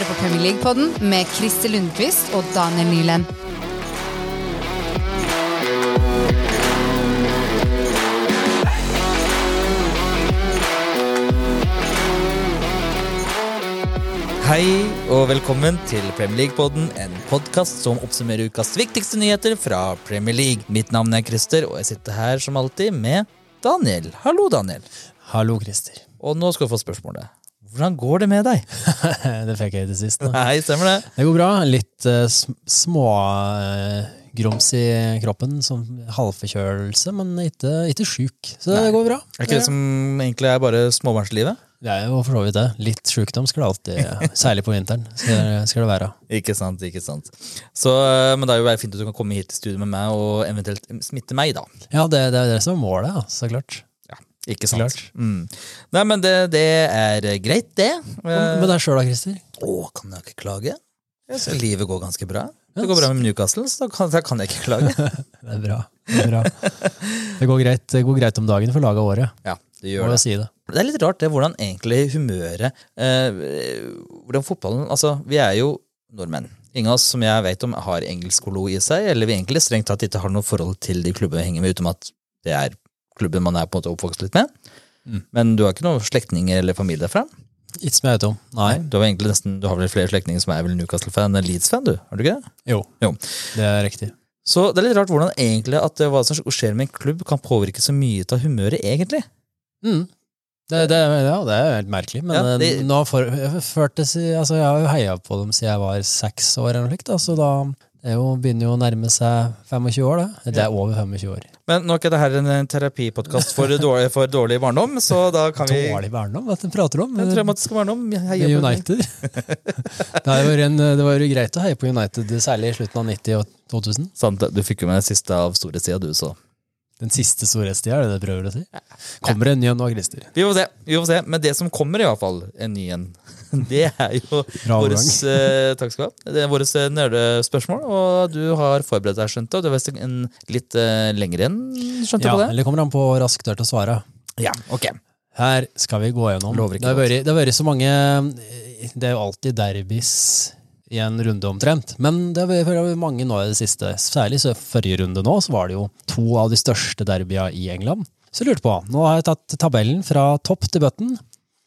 hører på Premier League-podden med Christer Lundqvist og Daniel Nylen. Hei og velkommen til Premier League-podden, en podcast som oppsummerer ukas viktigste nyheter fra Premier League. Mitt navn er Christer, og jeg sitter her som alltid med Daniel. Hallo, Daniel. Hallo, Christer. Og nå skal du få spørsmålet. Hvordan går det med deg? Det fikk jeg i det siste. Nei, stemmer det? Det går bra. Litt små grums i kroppen, som halvforkjølelse, men ikke syk. Så det går bra. Er ikke det som egentlig er bare småbarnslivet? Det er jo for så vidt det. Litt sykdom skal det alltid, særlig på vinteren, skal det være. Ikke sant, ikke sant. Så, men det er jo veldig fint at du kan komme hit til studiet med meg og eventuelt smitte meg da. Ja, det er det som er målet, ja, så klart. Ja, ikke sant. Nei, men det er greit, det. Men det er selv da, Christer? Kan jeg ikke klage? Jeg synes livet går ganske bra. Det går bra med Newcastle, så da kan jeg ikke klage. Det er bra. Det går greit om dagen for laget av året. Ja, det gjør det. Si det. Det er litt rart det, hvordan egentlig humøret, hvordan fotballen, altså vi er jo nordmenn. Ingen av oss som jeg vet om har engelskolo i seg, eller vi egentlig strengt tatt ikke har noe forhold til de klubbene vi henger med, utom at det er klubben man er på en måte oppvokst litt med. Men du har ikke noen slektninger eller familie derfra? Ikke som jeg vet om, nei. Du har vel flere slektninger som er vel Newcastle-fan enn Leeds-fan, du? Har du ikke det? Jo, det er riktig. Så det er litt rart hvordan egentlig at hva som skjer med en klubb kan påvirke så mye av humøret egentlig. Det er helt merkelig, men nå jeg har jo heiet på dem siden jeg var 6 år eller noe slikt, så da begynner jo å nærme seg 25 år, da. Det er over 25 år. Men nå er det her en terapipodcast for dårlig barndom, så da kan vi... Dårlig barndom? Hva prater du om? Den traumatiske barndom. United. Det var jo greit å heie på United, særlig i slutten av 90 og 2000. Sant, du fikk jo med den siste av store siden, du så. Den siste storhetstida, er det prøver å si? Kommer det en ny en nå, Christer? Vi får se, men det som kommer i hvert fall, en ny en, det er jo takk skal du ha, det er våres nerdespørsmål, og du har forberedt deg, skjønt, og du har vist en litt lengre enn, skjønte på det? Ja, eller kommer han på raskt til å svare. Ja, ok. Her skal vi gå gjennom. Det har vært så mange, det er jo alltid derbys i en runde omtrent, men det har vært mange nå i det siste, særlig så forrige runde nå, så var det jo 2 av de største derbyene i England. Så jeg lurte på, nå har jeg tatt tabellen fra topp til bøtten,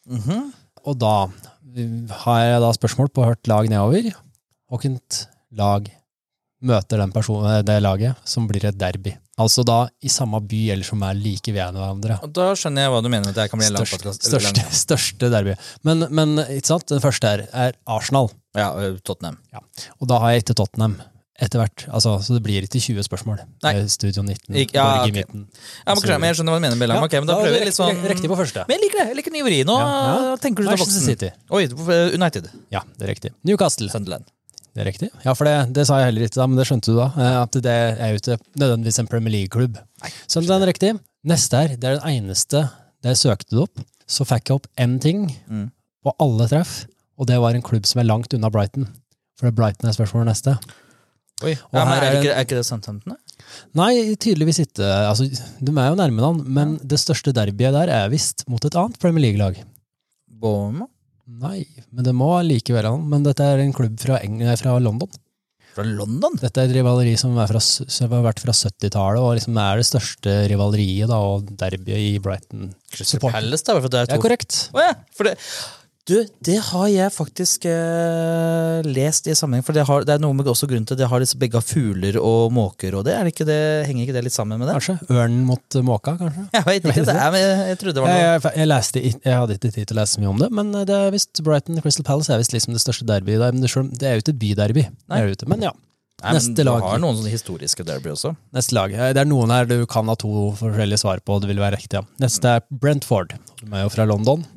og da har jeg da spørsmål på hvert lag nedover, og hvilket lag møter det laget som blir et derby. Altså da i samme by, eller som er like ved hverandre. Og da skjønner jeg hva du mener med det kan bli en lang podcast. Største derby. Men ikke sant, den første er Arsenal. Ja, Tottenham. Ja. Og da har jeg ikke Tottenham etter hvert, så det blir ikke 20 spørsmål. Nei. Studio 19, okay. Borg i midten. Ja, men jeg skjønner hva du mener med lang. Ok, men da prøver vi litt sånn... Riktig på første. Men jeg liker nyveri. Nå tenker du til voksen. City. Oi, United. Ja, det er riktig. Newcastle. Sunderland. Det er riktig. Ja, for det sa jeg heller ikke da, men det skjønte du da, at det er jo ikke nødvendigvis en Premier League-klubb. Sunderland er riktig. Neste her, det er den eneste der jeg søkte det opp, så fikk jeg opp en ting, og alle treff, og det var en klubb som er langt unna Brighton. For Brighton er spørsmålet neste. Oi, ja, men er ikke det Southampton? Nei, tydeligvis ikke. Altså, de er jo nærme navn, men det største derbyet der er visst mot et annet Premier League-lag. Bournemouth? Nei, men det må likevel han. Men dette er en klubb fra London. Fra London? Dette er et rivaleri som har vært fra 70-tallet, og liksom er det største rivaleriet da, og derbyet i Brighton. Crystal Palace da, for det er to. Ja, korrekt. Åja, for det... Du, det har jeg faktisk lest i sammenheng, for det er noe med også grunn til at det har begge fugler og måker, og det, henger ikke det litt sammen med det? Kanskje, ørnen mot måka, kanskje? Jeg vet ikke, jeg trodde det var noe. Jeg hadde ikke tid til å lese mye om det, men det er visst Brighton Crystal Palace er visst liksom det største derbyet der, men det er jo ikke et byderby, men ja. Nei, men du har noen sånne historiske derby også. Neste lag, det er noen her du kan ha 2 forskjellige svar på, og det vil være riktig, ja. Neste er Brentford, de er jo fra London.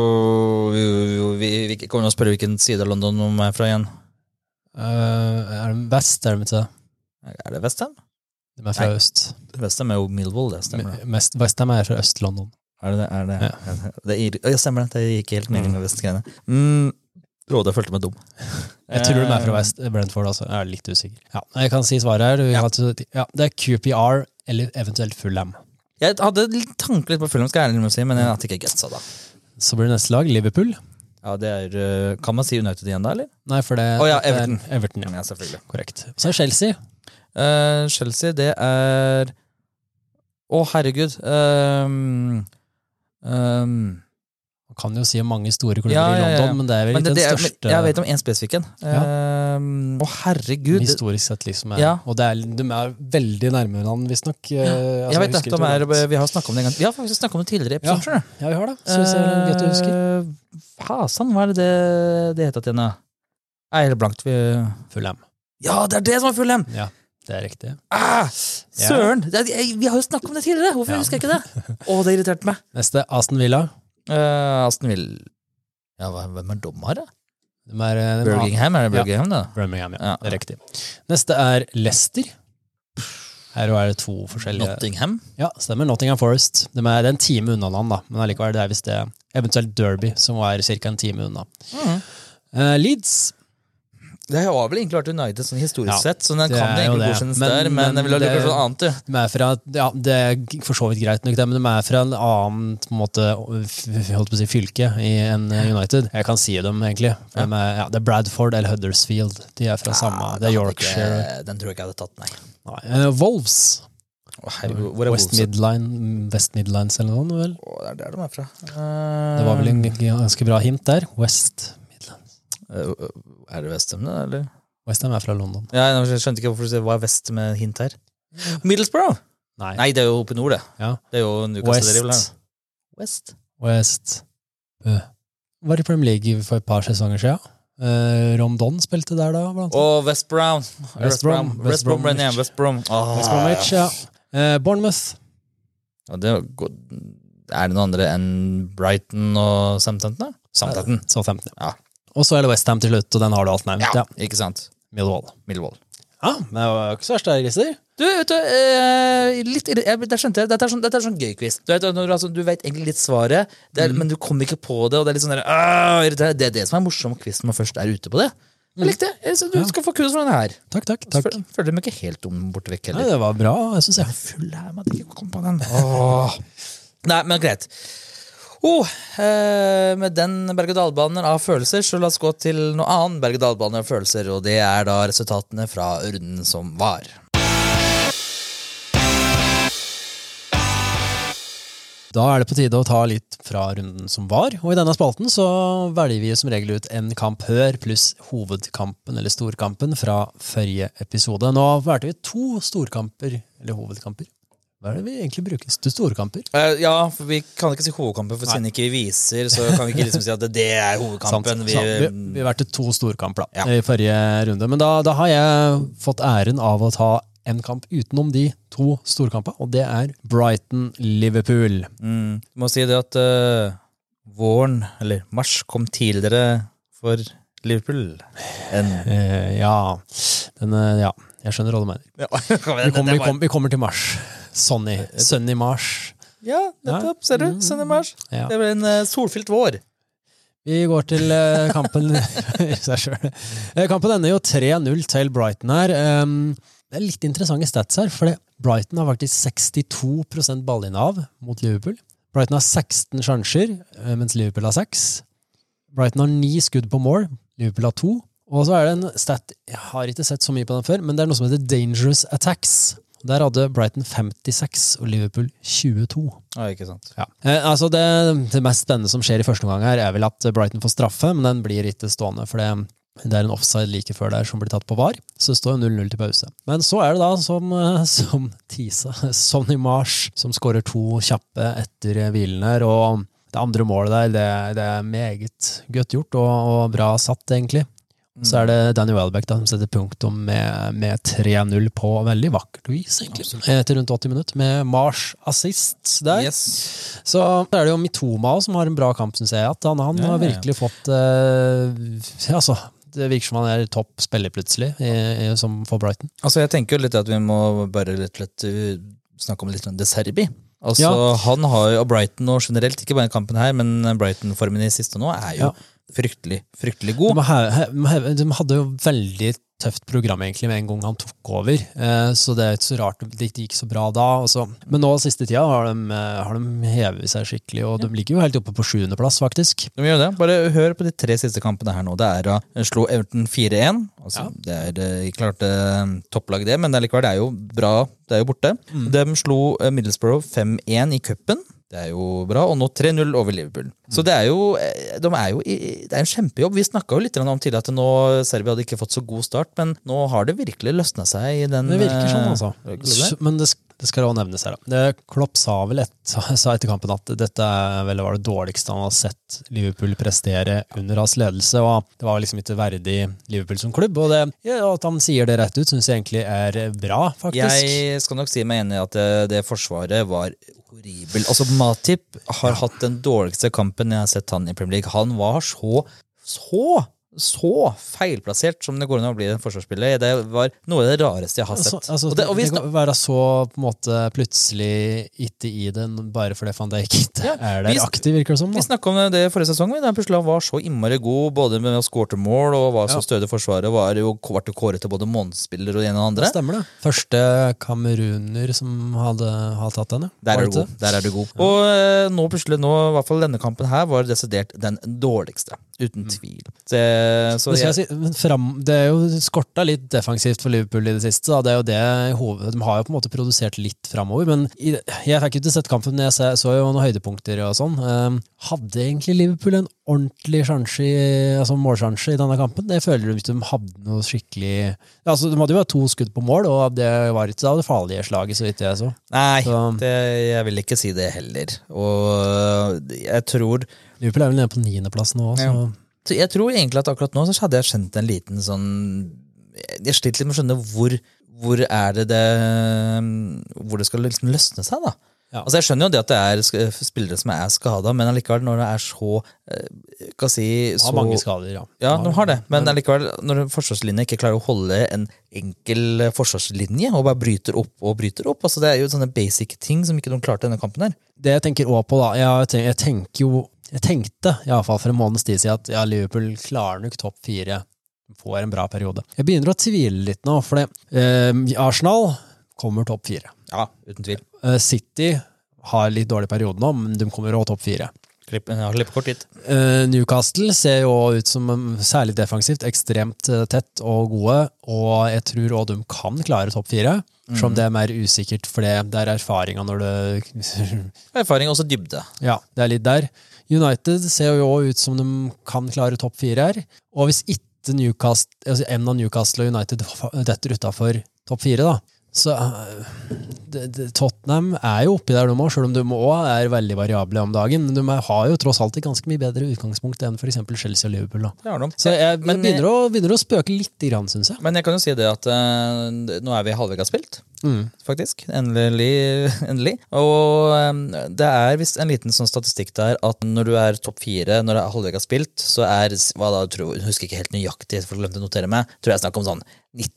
Vi kommer å spørre hvilken side av London de er fra igjen. Er det vest, er det ikke? Er det West Ham? De er fra øst. West Ham er jo Millwall, det stemmer. West Ham er fra Øst-London. Er det? Ja. Det stemmer, det gikk helt meningen med Vest-greiene. Rådet jeg følte meg dum. Jeg tror de er fra West Brentford, altså. Jeg er litt usikker. Ja, jeg kan si svaret her. Det er QPR eller eventuelt Fulham. Jeg hadde tanke litt på Fulham, skal jeg ærlig si, men jeg hadde ikke gutsa da. Så blir det neste lag, Liverpool. Ja, det kan man si United igjen da, eller? Nei, for det Everton. Everton, ja. Ja, selvfølgelig. Korrekt. Så Chelsea. Chelsea, det herregud. Man kan jo si mange store klubber i London, men det vel ikke den største... Jeg vet om en spesifikk en. Herregud. Historisk sett liksom. Og de er veldig nærme hverandre, visst nok. Jeg vet at vi har snakket om det en gang. Vi har faktisk snakket om det tidligere i episoden. Ja, vi har det. Så det er gøy å huske. Fasen, hva det heter til henne? Helt blankt. Fulham. Ja, det det som var Fulham! Ja, det riktig. Søren! Vi har jo snakket om det tidligere. Hvorfor husker jeg ikke det? Det irriterte meg. Neste, Aston Villa. Aston Villa. Ja, hvem dommer da? Birmingham, Birmingham da? Birmingham, ja. Det er riktig. Neste Leicester. Her er det 2 forskjellige... Nottingham? Ja, stemmer. Nottingham Forest. Det er en time unna land da, men allikevel det hvis det eventuelt Derby, som var cirka en time unna. Leeds. Det har vel egentlig vært United sånn historisk sett, så den kan det egentlig godkjennes der, men jeg vil ha lukket noe annet, du. Det er for så vidt greit nok det, men de fra en annen på en måte, holdt på å si, fylke i en United. Jeg kan si dem egentlig. Det Bradford eller Huddersfield. De fra samme, det Yorkshire. Den tror jeg ikke jeg hadde tatt, nei. Wolves. West Midlands eller noe, vel? Det der de fra. Det var vel en ganske bra hint der. West Midlands. Det Westham da, eller? Westham fra London. Ja, jeg skjønte ikke hvorfor du sier hva West med hint her. Middlesbrough? Nei, det jo oppe i nord, det. Ja. Det jo Newcastle. West. Var i Premier League for et par sesonger siden. Rondon spilte der da, blant annet. West Bromwich, ja. Bournemouth. Det noen andre enn Brighton og Southampton? Southampton, ja. Og så det West Ham til slutt, og den har du alt nevnt. Ja, ikke sant. Millwall. Ja, men det var ikke så verst der, Christer. Du, vet du, der skjønte jeg, dette sånn gøy quiz. Du vet egentlig litt svaret, men du kommer ikke på det, og det litt sånn der, det det som morsom quiz når man først ute på det. Jeg likte det. Du skal få kurs for denne her. Takk. Føler meg ikke helt bort vekk heller. Nei, det var bra, jeg synes jeg. Jeg er full her, men jeg ikke kom på den. Nei, men greit. Med den berg-og-dal-banen av følelser, så la oss gå til noe annet berg-og-dal-bane av følelser, og det da resultatene fra runden som var. Da det på tide å ta litt fra runden som var, og i denne spalten så velger vi som regel ut en kamp hør pluss hovedkampen eller storkampen fra forrige episode. Nå valgte vi 2 storkamper, eller hovedkamper. Hva det vi egentlig bruker? Storkamper? Ja, for vi kan ikke si hovedkamper, for siden ikke vi viser, så kan vi ikke liksom si at det hovedkampen. Vi valgte 2 storkamper da, i forrige runde, men da har jeg fått æren av å ta en kamp utenom de 2 storkamper, og det Brighton-Liverpool. Du må si det at våren, eller mars, kom tidligere for Liverpool enn... Jeg skjønner hva du mener. Vi kommer til mars. Sunny mars. Ja, nettopp, ser du? Sunny mars. Det ble en solfylt vår. Vi går til kampen i seg selv. Kampen ender jo 3-0 til Brighton her. Det litt interessante stats her, for Brighton har faktisk 62% ballinnehav mot Liverpool. Brighton har 16 sjanser, mens Liverpool har 6. Brighton har 9 skudd på mål, Liverpool har 2. Og så det en stat, jeg har ikke sett så mye på den før, men det noe som heter Dangerous Attacks. Der hadde Brighton 56 og Liverpool 22. Ja, ikke sant. Ja. Altså det mest spennende som skjer i første omgang her vel at Brighton får straffe, men den blir ikke stående, for det en offside like før der som blir tatt på VAR, så det står 0-0 til pause. Men så det da som Tisa, Sonny Marsh, som skårer 2 kjappe etter hvilen her, og det andre målet der, det meget godt gjort og bra satt egentlig. Så det Danny Welbeck da, som setter punktum med 3-0 på veldig vakkert vis, egentlig. Etter rundt 80 minutter, med Marsh assist der. Yes. Så det jo Mitoma som har en bra kamp, synes jeg, at han har virkelig fått det virker som han topp spiller plutselig som for Brighton. Altså jeg tenker jo litt at vi må bare litt snakke om litt om De Serbi. Altså han har jo Brighton nå generelt, ikke bare i kampen her, men Brighton-formen i siste nå jo fryktelig, fryktelig god. De hadde jo veldig tøft program egentlig med en gang han tok over, så det ikke så rart det gikk så bra da. Også. Men nå siste tida har de hevet seg skikkelig, og de ligger jo helt oppe på 7. plass faktisk. De gjør det. Bare hør på de 3 siste kampene her nå. Det er å slå Everton 4-1. Altså, det er ikke klart topplag det, men det er jo bra. Det er jo borte. De slo Middlesbrough 5-1 i cupen. Det er jo bra, og nå 3-0 over Liverpool. Så det er jo en kjempejobb. Vi snakket jo litt om tidligere at nå Serbia hadde ikke fått så god start, men nå har det virkelig løsnet seg i den... Det virker sånn altså. Men det skal også nevnes her da. Klopp sa vel etter kampen at dette var det dårligste han har sett Liverpool prestere under hans ledelse, og det var liksom ikke verdig Liverpool som klubb, og at han sier det rett ut, synes jeg egentlig er bra, faktisk. Jeg skal nok si meg enig i at det forsvaret var horribel. Altså, Matip har hatt den dårligste kampen jeg har sett han i Premier League. Han var så feilplassert som det går an å bli i forsvarsspillet. Det var noe av det rareste jeg har sett. Det kan være så på en måte plutselig ikke i den, bare fordi Van Dijk ikke er der aktiv, virker det som. Vi snakket om det forrige sesong, da plutselig han var så innmari god, både med å skåre til mål og var så stødig forsvaret, var jo kåret til både månedsspiller og en og andre. Det stemmer det. Første kameruner som hadde tatt den, Der er du god. Og nå plutselig, i hvert fall denne kampen her, var desidert den dårligste. Uten tvil. Det er jo skortet litt defensivt for Liverpool i det siste. Da. Det er jo det de har jo på en måte produsert litt fremover, men jeg fikk ikke sett kampen, men jeg så jo noen høydepunkter og sånn. Hadde egentlig Liverpool en ordentlig målsjanse i denne kampen? Jeg føler ikke de hadde noe skikkelig... Altså, de hadde jo 2 skudd på mål, og det var ikke det farlige slaget, så vidt jeg så. Nei, jeg vil ikke si det heller. Og jeg tror... Liverpool er vel nede på 9. plass nå. Så jeg tror egentlig at akkurat nå så hadde jeg skjønt en liten sånn... Jeg sliter litt med å skjønne hvor er det hvor det skal liksom løsne seg da. Ja. Altså jeg skjønner jo det at det er spillere som er skadet, men allikevel når det er så har mange skader, ja. Ja, de har det, men allikevel når forsvarslinjen ikke klarer å holde en enkel forsvarslinje og bare bryter opp, altså det er jo sånne basic ting som ikke de klarte denne kampen her. Det jeg tenker også på da, jeg tenkte i hvert fall for en måneds tid siden at Liverpool klarer nok topp 4, får en bra periode. Jeg begynner å tvile litt nå, for Arsenal kommer topp 4. Ja, uten tvil. City har litt dårlig periode nå, men de kommer også topp 4. Klipp kort dit. Newcastle ser jo ut som særlig defensivt, ekstremt tett og gode, og jeg tror også de kan klare topp 4, som det er mer usikkert, for det er erfaringen når det... Erfaring også dybde. Ja, det er litt der. United ser jo ut som de kan klare topp 4 her, og hvis ikke Newcastle og United detter utenfor topp 4 da, så Tottenham er jo oppi der de også, selv om de også er veldig variable om dagen, men de har jo tross alt et ganske mye bedre utgangspunkt enn for eksempel Chelsea og Liverpool. Da. Så jeg begynner å spøke litt grann, synes jeg. Men jeg kan jo si det at nå er vi halvveis spilt, faktisk. Endelig. Og det er vist en liten sånn statistikk der at når du er topp 4, når det er halvveis spilt, så er, hva da, jeg husker ikke helt nøyaktig, for jeg glemte å notere meg, tror jeg snakker om sånn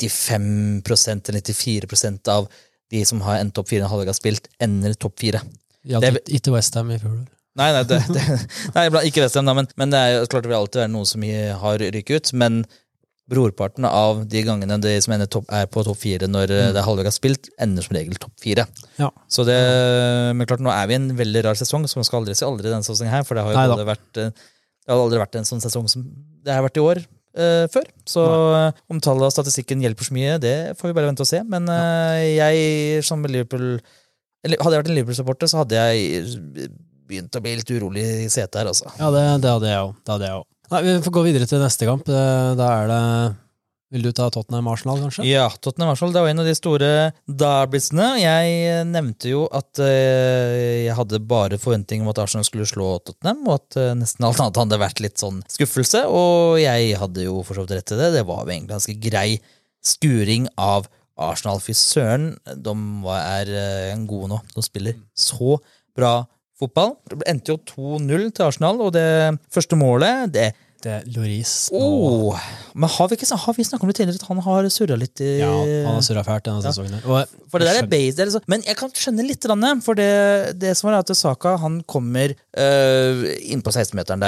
95% eller 94% av de som har en topp 4 halvveis spilt, ender topp 4. Ja, ikke West Ham i fjor. Nei, ikke West Ham, men det er jo klart det vil alltid være noen som har ryket ut, men brorparten av de gangene de som er på topp 4 når det er halvveis spilt, ender som regel topp 4. Ja. Så men klart, nå er vi i en veldig rar sesong, så man skal aldri si aldri denne sesongen her, for det har jo aldri vært en sånn sesong som det har vært i år før. Så om tallet og statistikken hjelper så mye, det får vi bare vente og se. Men jeg som Liverpool, eller hadde jeg vært en Liverpool-supporter, så hadde jeg begynt å bli litt urolig i setet her, altså. Ja, det hadde jeg også. Nei, vi får gå videre til neste kamp. Da er det... Vil du ta Tottenham-Arsenal, kanskje? Ja, Tottenham-Arsenal, det var en av de store derbyene. Jeg nevnte jo at jeg hadde bare forventning om at Arsenal skulle slå Tottenham, og at nesten alt annet hadde vært litt sånn skuffelse, og jeg hadde jo for så vidt rett til det. Det var jo egentlig ganske grei skuring av Arsenal. Fy søren, de er gode nå. De spiller så bra fotball. Det endte jo 2-0 til Arsenal, og det første målet, det Lloris. Men har vi snakket om det tidligere at han har surret litt Ja, han har surret fælt denne sesongen. For det der base, men jeg kan skjønne litt, for det som var at Saka, han kommer inn på 16-meteren der,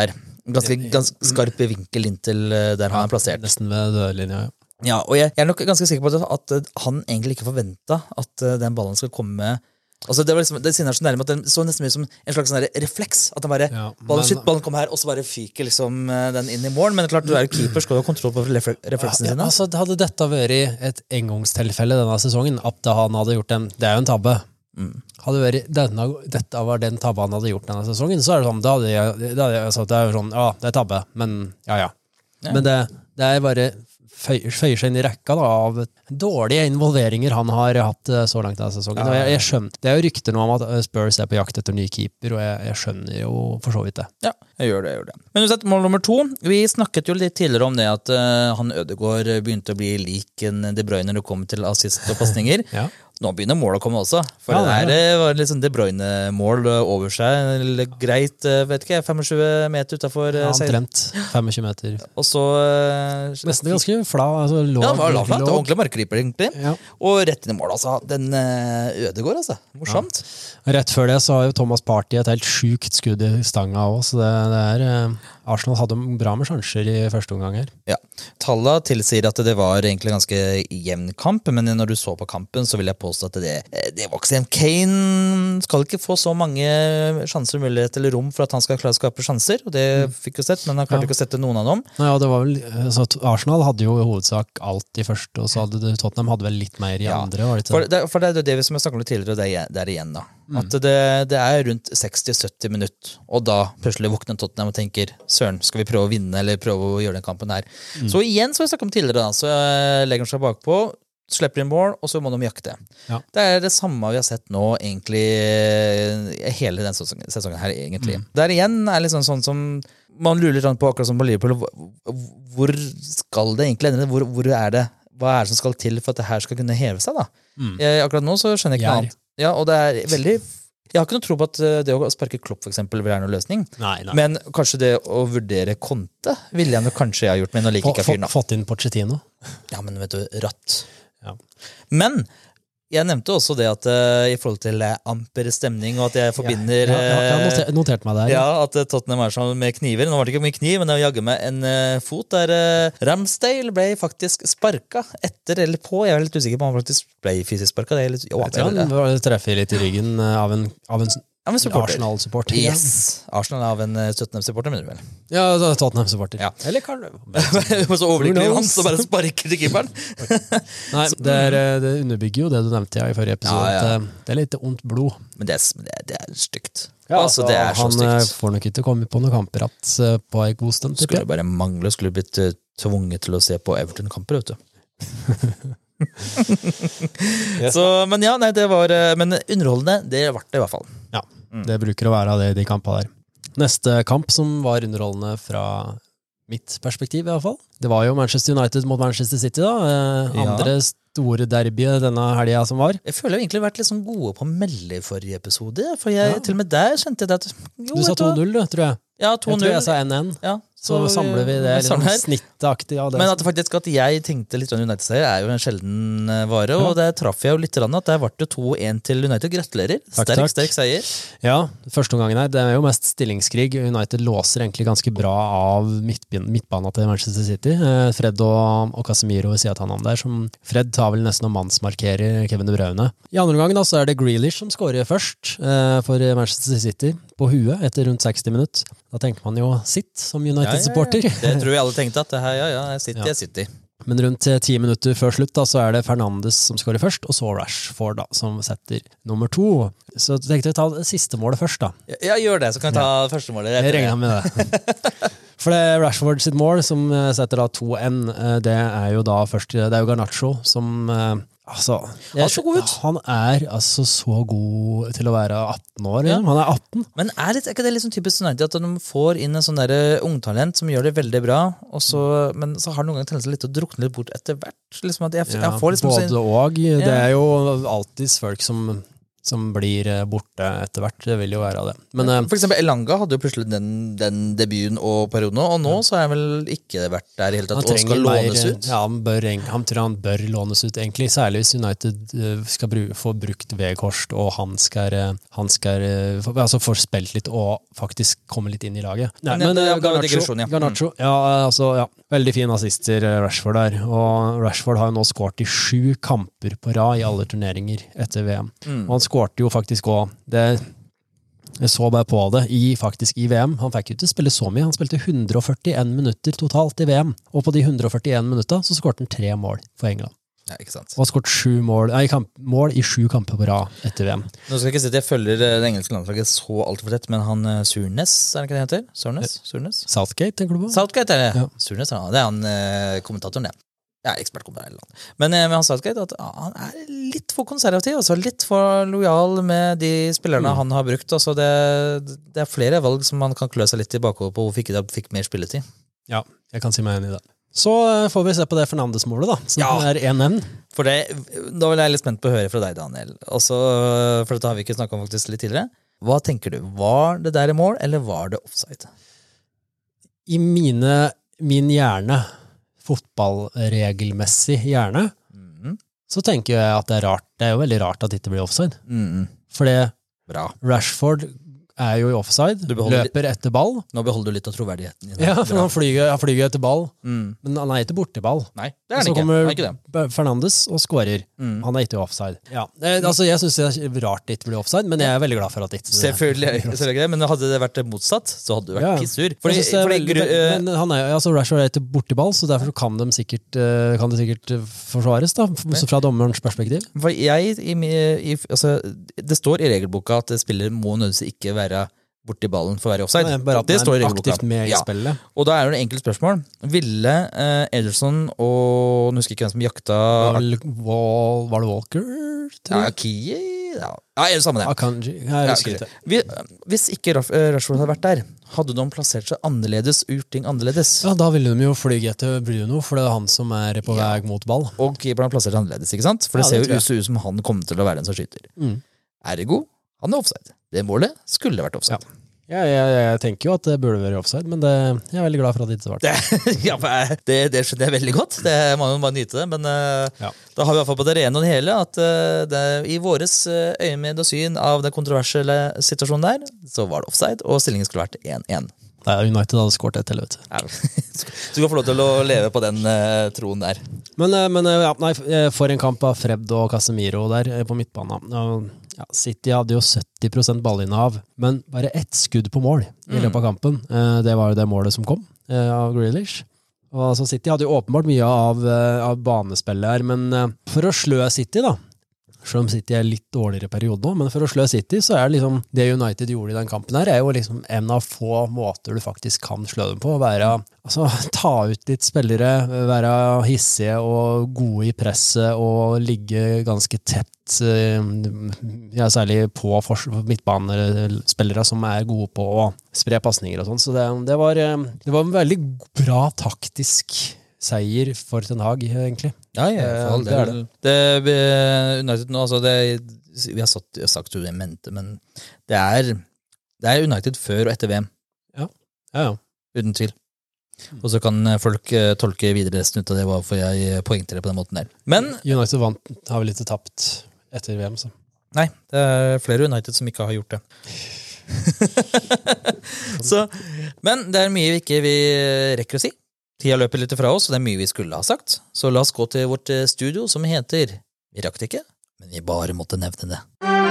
ganske skarp vinkel inn til der han plassert. Nesten ved dødlinja, Ja, og jeg er nok ganske sikker på at han egentlig ikke forventet at den ballen skal komme. Altså det var liksom, det så nærme at den så nesten mye som en slags sånn refleks. At den bare, ballen kom her, og så bare fyker liksom den inn i mål. Men klart, du er jo keeper, skal du ha kontroll på refleksene sine. Altså, hadde dette vært et engangstilfelle denne sesongen, at han hadde gjort det er jo en tabbe. Hadde vært, dette var den tabbe han hadde gjort denne sesongen, så er det sånn, da hadde jeg sagt, det er sånn, ja, det er tabbe, men ja. Men det er bare føyer seg inn i rekka da, av dårlige involveringer han har hatt så langt denne sesongen. Og jeg skjønner, det er jo rykter nå om at Spurs er på jakt etter ny keeper, og jeg skjønner jo for så vidt det. Ja, jeg gjør det. Men uansett, mål nummer 2. Vi snakket jo litt tidligere om det at han Ødegaard begynte å bli lik en De Bruyne når det kom til assist og passninger. Nå begynner målet å komme også, for det var litt sånn De Bruyne-mål over seg, greit, vet ikke, 25 meter utenfor. Omtrent 25 meter. Og så nesten ganske flat, altså det var lavt, det var ordentlig markeriper egentlig. Og rett inn i mål, altså. Den Ødegaard, altså. Morsomt. Rett før det så har jo Thomas Partey et helt sjukt skudd i stanga også, så det er Arsenal hadde bra med sjanser i første omgang her. Ja, tallet tilsier at det var egentlig ganske jevn kamp, men når du så på kampen så vil jeg påstå at det var ikke så jevn. Kane skal ikke få så mange sjanser, mulighet eller rom for at han skal klare å skape sjanser, og det fikk jo sett, men han klarte ikke å sette noen av dem. Ja, det var vel, så Arsenal hadde jo i hovedsak alt i første, og så hadde Tottenham hadde vel litt mer i andre, var det ikke? For det er det som jeg snakket om tidligere, og det er igjen da. At det er rundt 60-70 minutter, og da plutselig våkner Tottenham og tenker, søren, skal vi prøve å vinne, eller prøve å gjøre den kampen her? Så igjen, så har vi snakket om tidligere da, så legger han seg bakpå, slipper inn mål, og så må de jakte. Det er det samme vi har sett nå, egentlig, hele den sesongen her, egentlig. Der igjen er liksom sånn som, man lurer litt på akkurat som på Liverpool, hvor skal det egentlig endre? Hvor er det? Hva er det som skal til for at det her skal kunne heve seg da? Akkurat nå så skjønner jeg ikke noe annet. Ja, og det er veldig... Jeg har ikke noe tro på at det å sparke Klopp for eksempel vil være noen løsning. Nei. Men kanskje det å vurdere Conte vil jeg nok kanskje ha gjort, men nå liker ikke fyren da. Fått inn Pochettino. Ja, men vet du, ratt. Men jeg nevnte også det at i forhold til amper stemning, og at jeg forbinder... Jeg har notert meg der. Ja, at Tottenham er sånn med kniver. Nå var det ikke mye kniv, men det var jagget med en fot der Ramsdale ble faktisk sparket etter eller på. Jeg er litt usikker på om han faktisk ble fysisk sparket. Han treffer litt i ryggen av en Arsenal-supporter. Yes, Arsenal av en Tottenham-supporter, mener du vel? Ja, Tottenham-supporter. Eller kan du? Så overlykkelig han, så bare sparker til keeperen. Nei, det underbygger jo det du nevnte i forrige episode. Det er litt ondt blod. Men det er stygt. Ja, altså, det er så stygt. Han får nok ikke komme på noen kamper på en god stund. Skulle bare mangle, skulle blitt tvunget til å se på Everton-kamper, vet du. Så, men ja, nei, det var men underholdende, det var det i hvert fall. Ja, det bruker å være det i de kampene der. Neste kamp som var underholdende fra mitt perspektiv i hvert fall, det var jo Manchester United mot Manchester City da, andre store derbyet denne helgen som var. Jeg føler jeg egentlig har vært litt sånn gode på å melde i forrige episode, for til og med der skjønte jeg at du sa 2-0, tror jeg. Ja, 2-0. Jeg tror jeg sa 1-1. Ja. Så samler vi det sånn snittaktig av det. Men at jeg tenkte litt om United-seier er jo en sjelden vare, og der traff jeg jo litt at der var det 2-1 til United. Gratulerer. Sterk seier. Ja, første omgangen her, det er jo mest stillingskrig. United låser egentlig ganske bra av midtbanen til Manchester City. Fred og Casemiro ved siden av han der, som Fred tar vel nesten å mannsmarkere Kevin De Bruyne. I andre omgangen da, så er det Grealish som skårer først for Manchester City på huet etter rundt 60 minutter. Da tenker man jo sitt som United-supporter. Det tror jeg alle tenkte at det her, jeg sitter. Men rundt 10 minutter før slutt da, så er det Fernandes som skårer først, og så Rashford da, som setter nummer 2. Så jeg tenkte å ta det siste målet først da. Ja, gjør det, så kan jeg ta første målet. Jeg regner med det. For det er Rashford sitt mål som setter da 2-1, det er jo da først, det er jo Garnacho som... han er altså så god til å være 18 år. Ja. Han er 18. Men er ikke det liksom typisk United at de får inn en sånn der ungtalent som gjør det veldig bra, men så har det noen ganger tendens litt å drukne litt bort etter hvert. Liksom at jeg får liksom både og. Det er jo alltid folk som som blir borte etter hvert. Det vil jo være det. Men, for eksempel Elanga hadde jo plutselig den debuten og perioden, og nå så har han vel ikke vært der I hele tatt, og skal lånes ut. Ja, han tror han bør lånes ut, egentlig, særlig hvis United skal få brukt Weghorst, og han skal altså få spilt litt, og faktisk komme litt inn I laget. Nei, men Garnacho, ja, veldig fin assister Rashford der, og Rashford har jo nå skåret I 7 kamper på rad I alle turneringer etter VM. Og han skårte jo faktisk også, jeg så bare på det, faktisk I VM. Han fikk jo ikke spille så mye, han spilte 141 minutter totalt I VM, og på de 141 minutter så skårte han 3 mål for England. Ja, ikke sant. Og har skåret 7 mål I 7 kamper på rad etter VM. Nå skal jeg ikke si at jeg følger det engelske landslaget så alt for tett, men han Surnes, det ikke det heter? Surnes? Southgate, tenker du på? Southgate det. Ja. Surnes, det han kommentatoren, det. Jeg ekspertkommentator. Men han sa at han litt for konservativ, altså litt for lojal med de spillerne han har brukt. Altså det flere valg som man kan klø seg litt I bakover på hvorfor ikke det fikk mer spilletid. Ja, jeg kan si meg enig I det. Så får vi se på det Fernandes-målet da, som 1-1. For det, da vil jeg litt spent på å høre fra deg, Daniel. Også, for dette har vi ikke snakket om faktisk litt tidligere. Hva tenker du? Var det der I mål, eller var det offside? I min hjerne, fotballregelmessig hjerne, så tenker jeg at det rart. Det jo veldig rart at det ikke blir offside. For det Rashford jo I offside, løper etter ball. Nå beholder du litt av troverdigheten din. Ja, for han flyger etter ball, men han ikke borte ball. Nei, det han så ikke. kommer ikke det. Fernandes og skårer. Han ikke offside. Ja. Altså, jeg synes det rart det ikke blir offside, men jeg veldig glad for at det ikke Selvfølgelig det, men hadde det vært motsatt, så hadde du vært pissur. Men han altså Rashford ikke borte ball, så derfor kan det sikkert forsvares da, fra dommerens perspektiv. For altså, det står I regelboka at spiller må nødvendigvis ikke være borti ballen for å være offside. Det står I regelboka. Aktivt med I spillet. Og da det enkelt spørsmål. Ville Ederson og, nå husker jeg ikke hvem som jakta Var det Walker? Ja, Kie? Ja, det samme det. Akanji. Jeg husker ikke. Hvis ikke Rashford hadde vært der, hadde de plassert seg annerledes, gjort ting annerledes? Ja, da ville de jo flyge etter Bruno, for det han som på vei mot ball. Og keeperen har plassert seg annerledes, ikke sant? For det ser jo ut som han kommer til å være den som skyter. Ergo, han offside. Det målet skulle vært offside. Ja. Jeg tenker jo at det burde være offside, men jeg veldig glad for at det ikke var det. Ja, det skjønner jeg veldig godt. Det må jo bare nyte det, men da har vi I hvert fall på det rene og det hele at I våres øyemed og syn av den kontroversielle situasjonen der, så var det offside, og stillingen skulle vært 1-1. United hadde skåret et helvete. Så du kan få lov til å leve på den troen der. Men for en kamp av Fred og Casemiro der på midtbanen. City hadde jo 70% ballinnehav, men bare ett skudd på mål I løpet av kampen. Det var jo det målet som kom av Grealish. Og altså, City hadde jo åpenbart mye av banespillet her, men for å slå City da, selv om City litt dårligere periode nå, men for å slå City så det liksom, det United gjorde I den kampen her, jo liksom en av få måter du faktisk kan slå dem på, ta ut litt spillere, være hissige og gode I presset og ligge ganske tett, særlig på midtbanespillere som gode på å spre passninger og sånn, så det var en veldig bra taktisk seier for Ten Hag, egentlig. Ja, det United nå, altså vi har sagt jo det mente, men det United før og etter VM. Ja. Uten tvil. Og så kan folk tolke videre resten ut av det, hvorfor jeg poengter det på den måten der. Men United har vel ikke tapt etter VM, så. Nei, det flere United som ikke har gjort det. Men det mye vi ikke rekker å si. Tida løper litt fra oss, og det mye vi skulle ha sagt. Så la oss gå til vårt studio som heter Vi rakk det ikke, men vi bare måtte nevne det.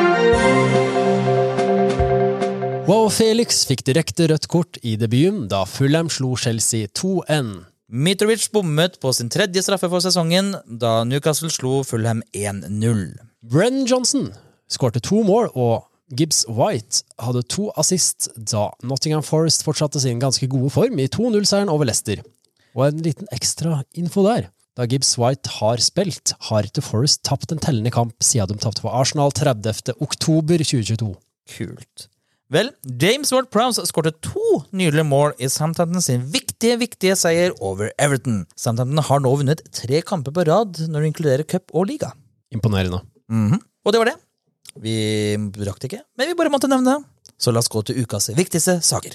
Wow, Felix fikk direkte rødt kort I debuten da Fulham slo Chelsea 2-1. Mitrovic bommet på sin 3. straffe for sesongen da Newcastle slo Fulham 1-0. Brennan Johnson skårte 2 mål, og Gibbs White hadde 2 assist da Nottingham Forest fortsatte sin ganske gode form I 2-0-seieren over Leicester. Og en liten ekstra info der. Da Gibbs White har spilt, har ikke Forest tapt en tellende kamp siden de tappte for Arsenal 30. oktober 2022. Kult. Vel, James Ward-Prowse skårte 2 nydelige mål I Southampton sin viktige seier over Everton. Southampton har nå vunnet 3 kamper på rad når du inkluderer cup og liga. Imponerende. Og det var det. Vi rakk det ikke, men vi bare måtte nevne det. Så la oss gå til ukas viktigste saker.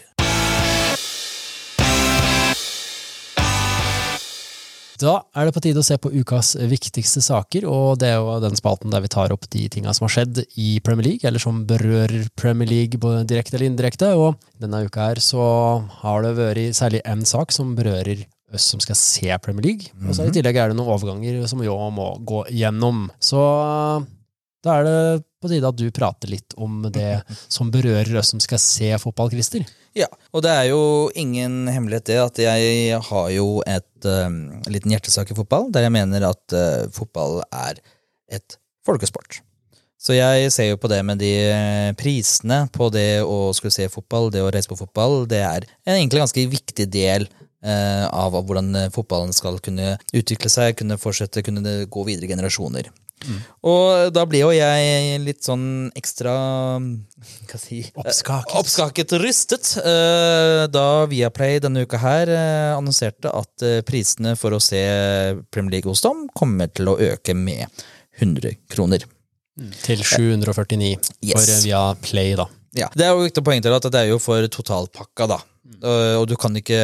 Da det på tide å se på ukas viktigste saker, og det jo den spalten der vi tar opp de tingene som har skjedd i Premier League, eller som berører Premier League både direkte eller indirekte, og denne uka her så har det vært særlig en sak som berører oss som skal se Premier League, og så i tillegg det noen overganger som jo må gå gjennom. Så da det på tide at du prater litt om det som berører oss som skal se fotball, Christer. Ja, og det jo ingen hemmelighet det at jeg har jo et liten hjertesak i fotball, der jeg mener at fotball et folkesport. Så jeg ser jo på det med de prisene på det å skulle se fotball, det å reise på fotball, det en egentlig ganske viktig del av hvordan fotballen skal kunne utvikle seg, kunne fortsette, kunne gå videre generasjoner. Og da blir jo jeg litt sånn ekstra oppskaket og rystet da Viaplay denne uka her annonserte at prisene for å se Premier League hos dem kommer til å øke med 100 kroner. Til 749 for Viaplay da. Ja, det jo viktig poeng til at det jo for totalpakka da. Og du kan ikke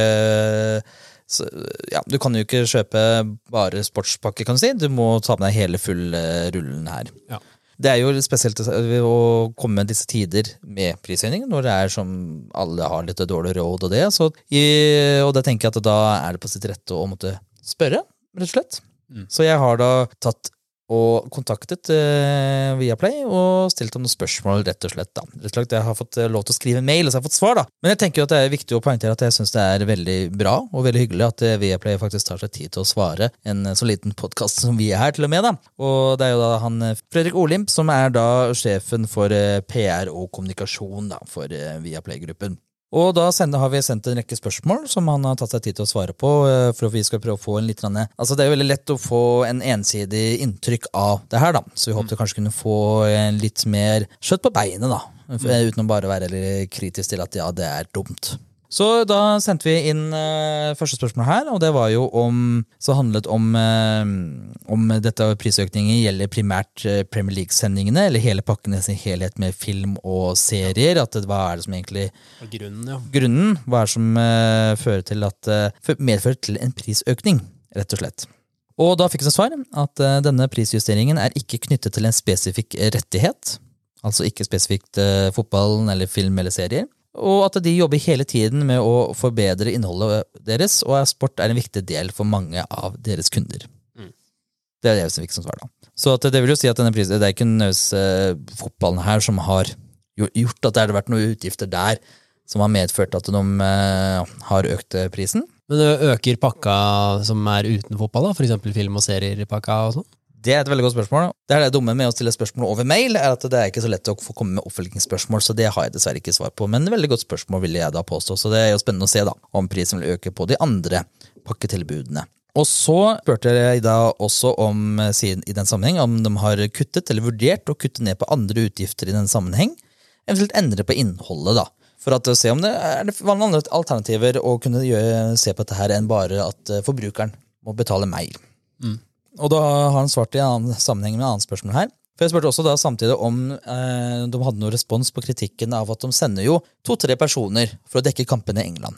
du kan jo ikke kjøpe bare sportspakke, kan du si. Du må ta med deg hele full rullen her. Ja. Det jo spesielt å komme med disse tider med prishøyning, når det som alle har litt dårlig råd og det. Og da tenker jeg at da det på sitt rette å måtte spørre, rett og slett. Så jeg har da tatt og kontaktet Viaplay og stilt dem noen spørsmål, rett og slett. Da. Rett og slett jeg har fått lov til å skrive mail, og så har jeg fått svar. Da. Men jeg tenker jo at det viktig å poengtere at jeg synes det veldig bra og veldig hyggelig at Viaplay faktisk tar seg tid til å svare en så liten podcast som vi her til og med. Da. Og det jo da han Fredrik Olimp som da sjefen for PR og kommunikasjon da, for Viaplay-gruppen. Og da har vi sendt en rekke spørsmål som han har tatt seg tid til å svare på, for at vi skal prøve å få en litt altså det jo veldig lett å få en ensidig inntrykk av det her da, så vi håpte kanskje kunne få en litt mer kjøtt på beinet da, uten å bare være litt kritisk til at ja, det dumt. Så da sendte vi inn første spørsmål her, og det var jo så handlet om dette prisøkningen gjelder primært Premier League-sendingene, eller hele pakken i sin helhet med film og serier, at hva det som egentlig grunnen, hva som fører til medfører til en prisøkning, rett og slett. Og da fikk vi svar at denne prisjusteringen ikke knyttet til en spesifikk rettighet, altså ikke spesifikt fotballen eller film eller serier, og at de jobber hele tiden med å forbedre innholdet deres, og sport en viktig del for mange av deres kunder. Det det som fikk som svar da. Så det vil jo si at denne prisen, det ikke nødvendigvis fotballen her som har gjort at det har vært noen utgifter der som har medført at de har økt prisen. Men det øker pakka som uten fotball da, for eksempel film- og seriepakka og sånn? Det et veldig godt spørsmål. Det dumme med å stille spørsmål over mail at det ikke så lett å få komme med oppfølgingsspørsmål, så det har jeg dessverre ikke svar på, men veldig godt spørsmål vil jeg da påstå, så det jo spennende å se da, om prisen vil øke på de andre pakketilbudene. Og så spurte jeg da også i den sammenheng om de har kuttet eller vurdert å kutte ned på andre utgifter i den sammenheng, eventuelt endre på innholdet da, for å se om det vanlige alternativer å kunne se på dette her enn bare at forbrukeren må betale mer. Og da har han svart i en annen sammenheng med en annen spørsmål her. For jeg spurte også da samtidig om de hadde noen respons på kritikken av at de sender jo 2-3 personer for å dekke kampene i England.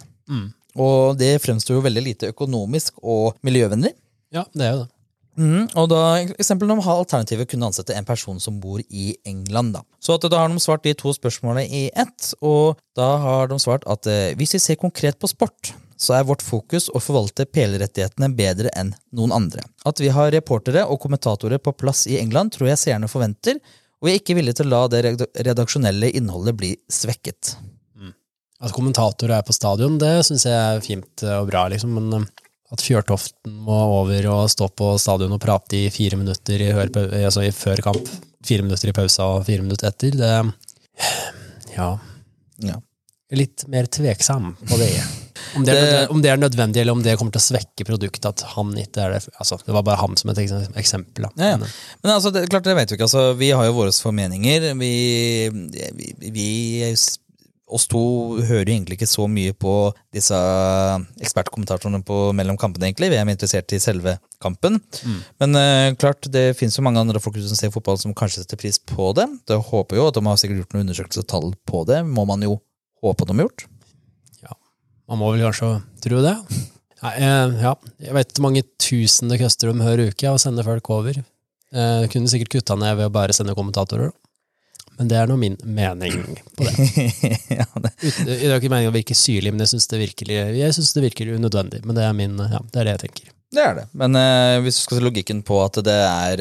Og det fremstår jo veldig lite økonomisk og miljøvennlig. Ja, det jo det. Og da, eksempel de har alternativet kunne ansette en person som bor i England da. Så da har de svart de 2 spørsmålene i ett, og da har de svart at hvis vi ser konkret på sport, så vårt fokus å forvalte PL-rettighetene bedre enn noen andre. At vi har reportere og kommentatorer på plass i England tror jeg seerne forventer, og vi ikke villige til å la det redaksjonelle innholdet bli svekket. At kommentatorer på stadion, det synes jeg fint og bra, liksom, men at Fjørtoften må over og stå på stadion og prate i 4 minutter før kamp, 4 minutter i pausa og 4 minutter etter, det litt mer tveksam på det. Om det nødvendig, eller om det kommer til å svekke produktet, at han ikke det. Altså, det var bare han som et eksempel. Da. Ja. Men altså, klart det vet vi ikke. Altså, vi har jo våre formeninger. Vi oss to hører egentlig ikke så mye på disse ekspertkommentatorene mellom kampene egentlig, vi mer interessert i selve kampen. Men klart, det finnes jo mange andre folk som ser fotball som kanskje setter pris på det. Det håper jo at de har sikkert gjort noen undersøkelsestall på det, må man jo håpe at de har gjort. Ja, man må vel kanskje tro det. Jeg vet mange tusen det koster om hver uke å sende folk over. Kunne sikkert kutta ned ved å bare sende kommentatorer. Men det nå min mening på det. Det er ikke meningen å virke syrlig, men jeg synes det virker unødvendig. Men det det det jeg tenker. Det det. Men hvis du skal se logikken på at det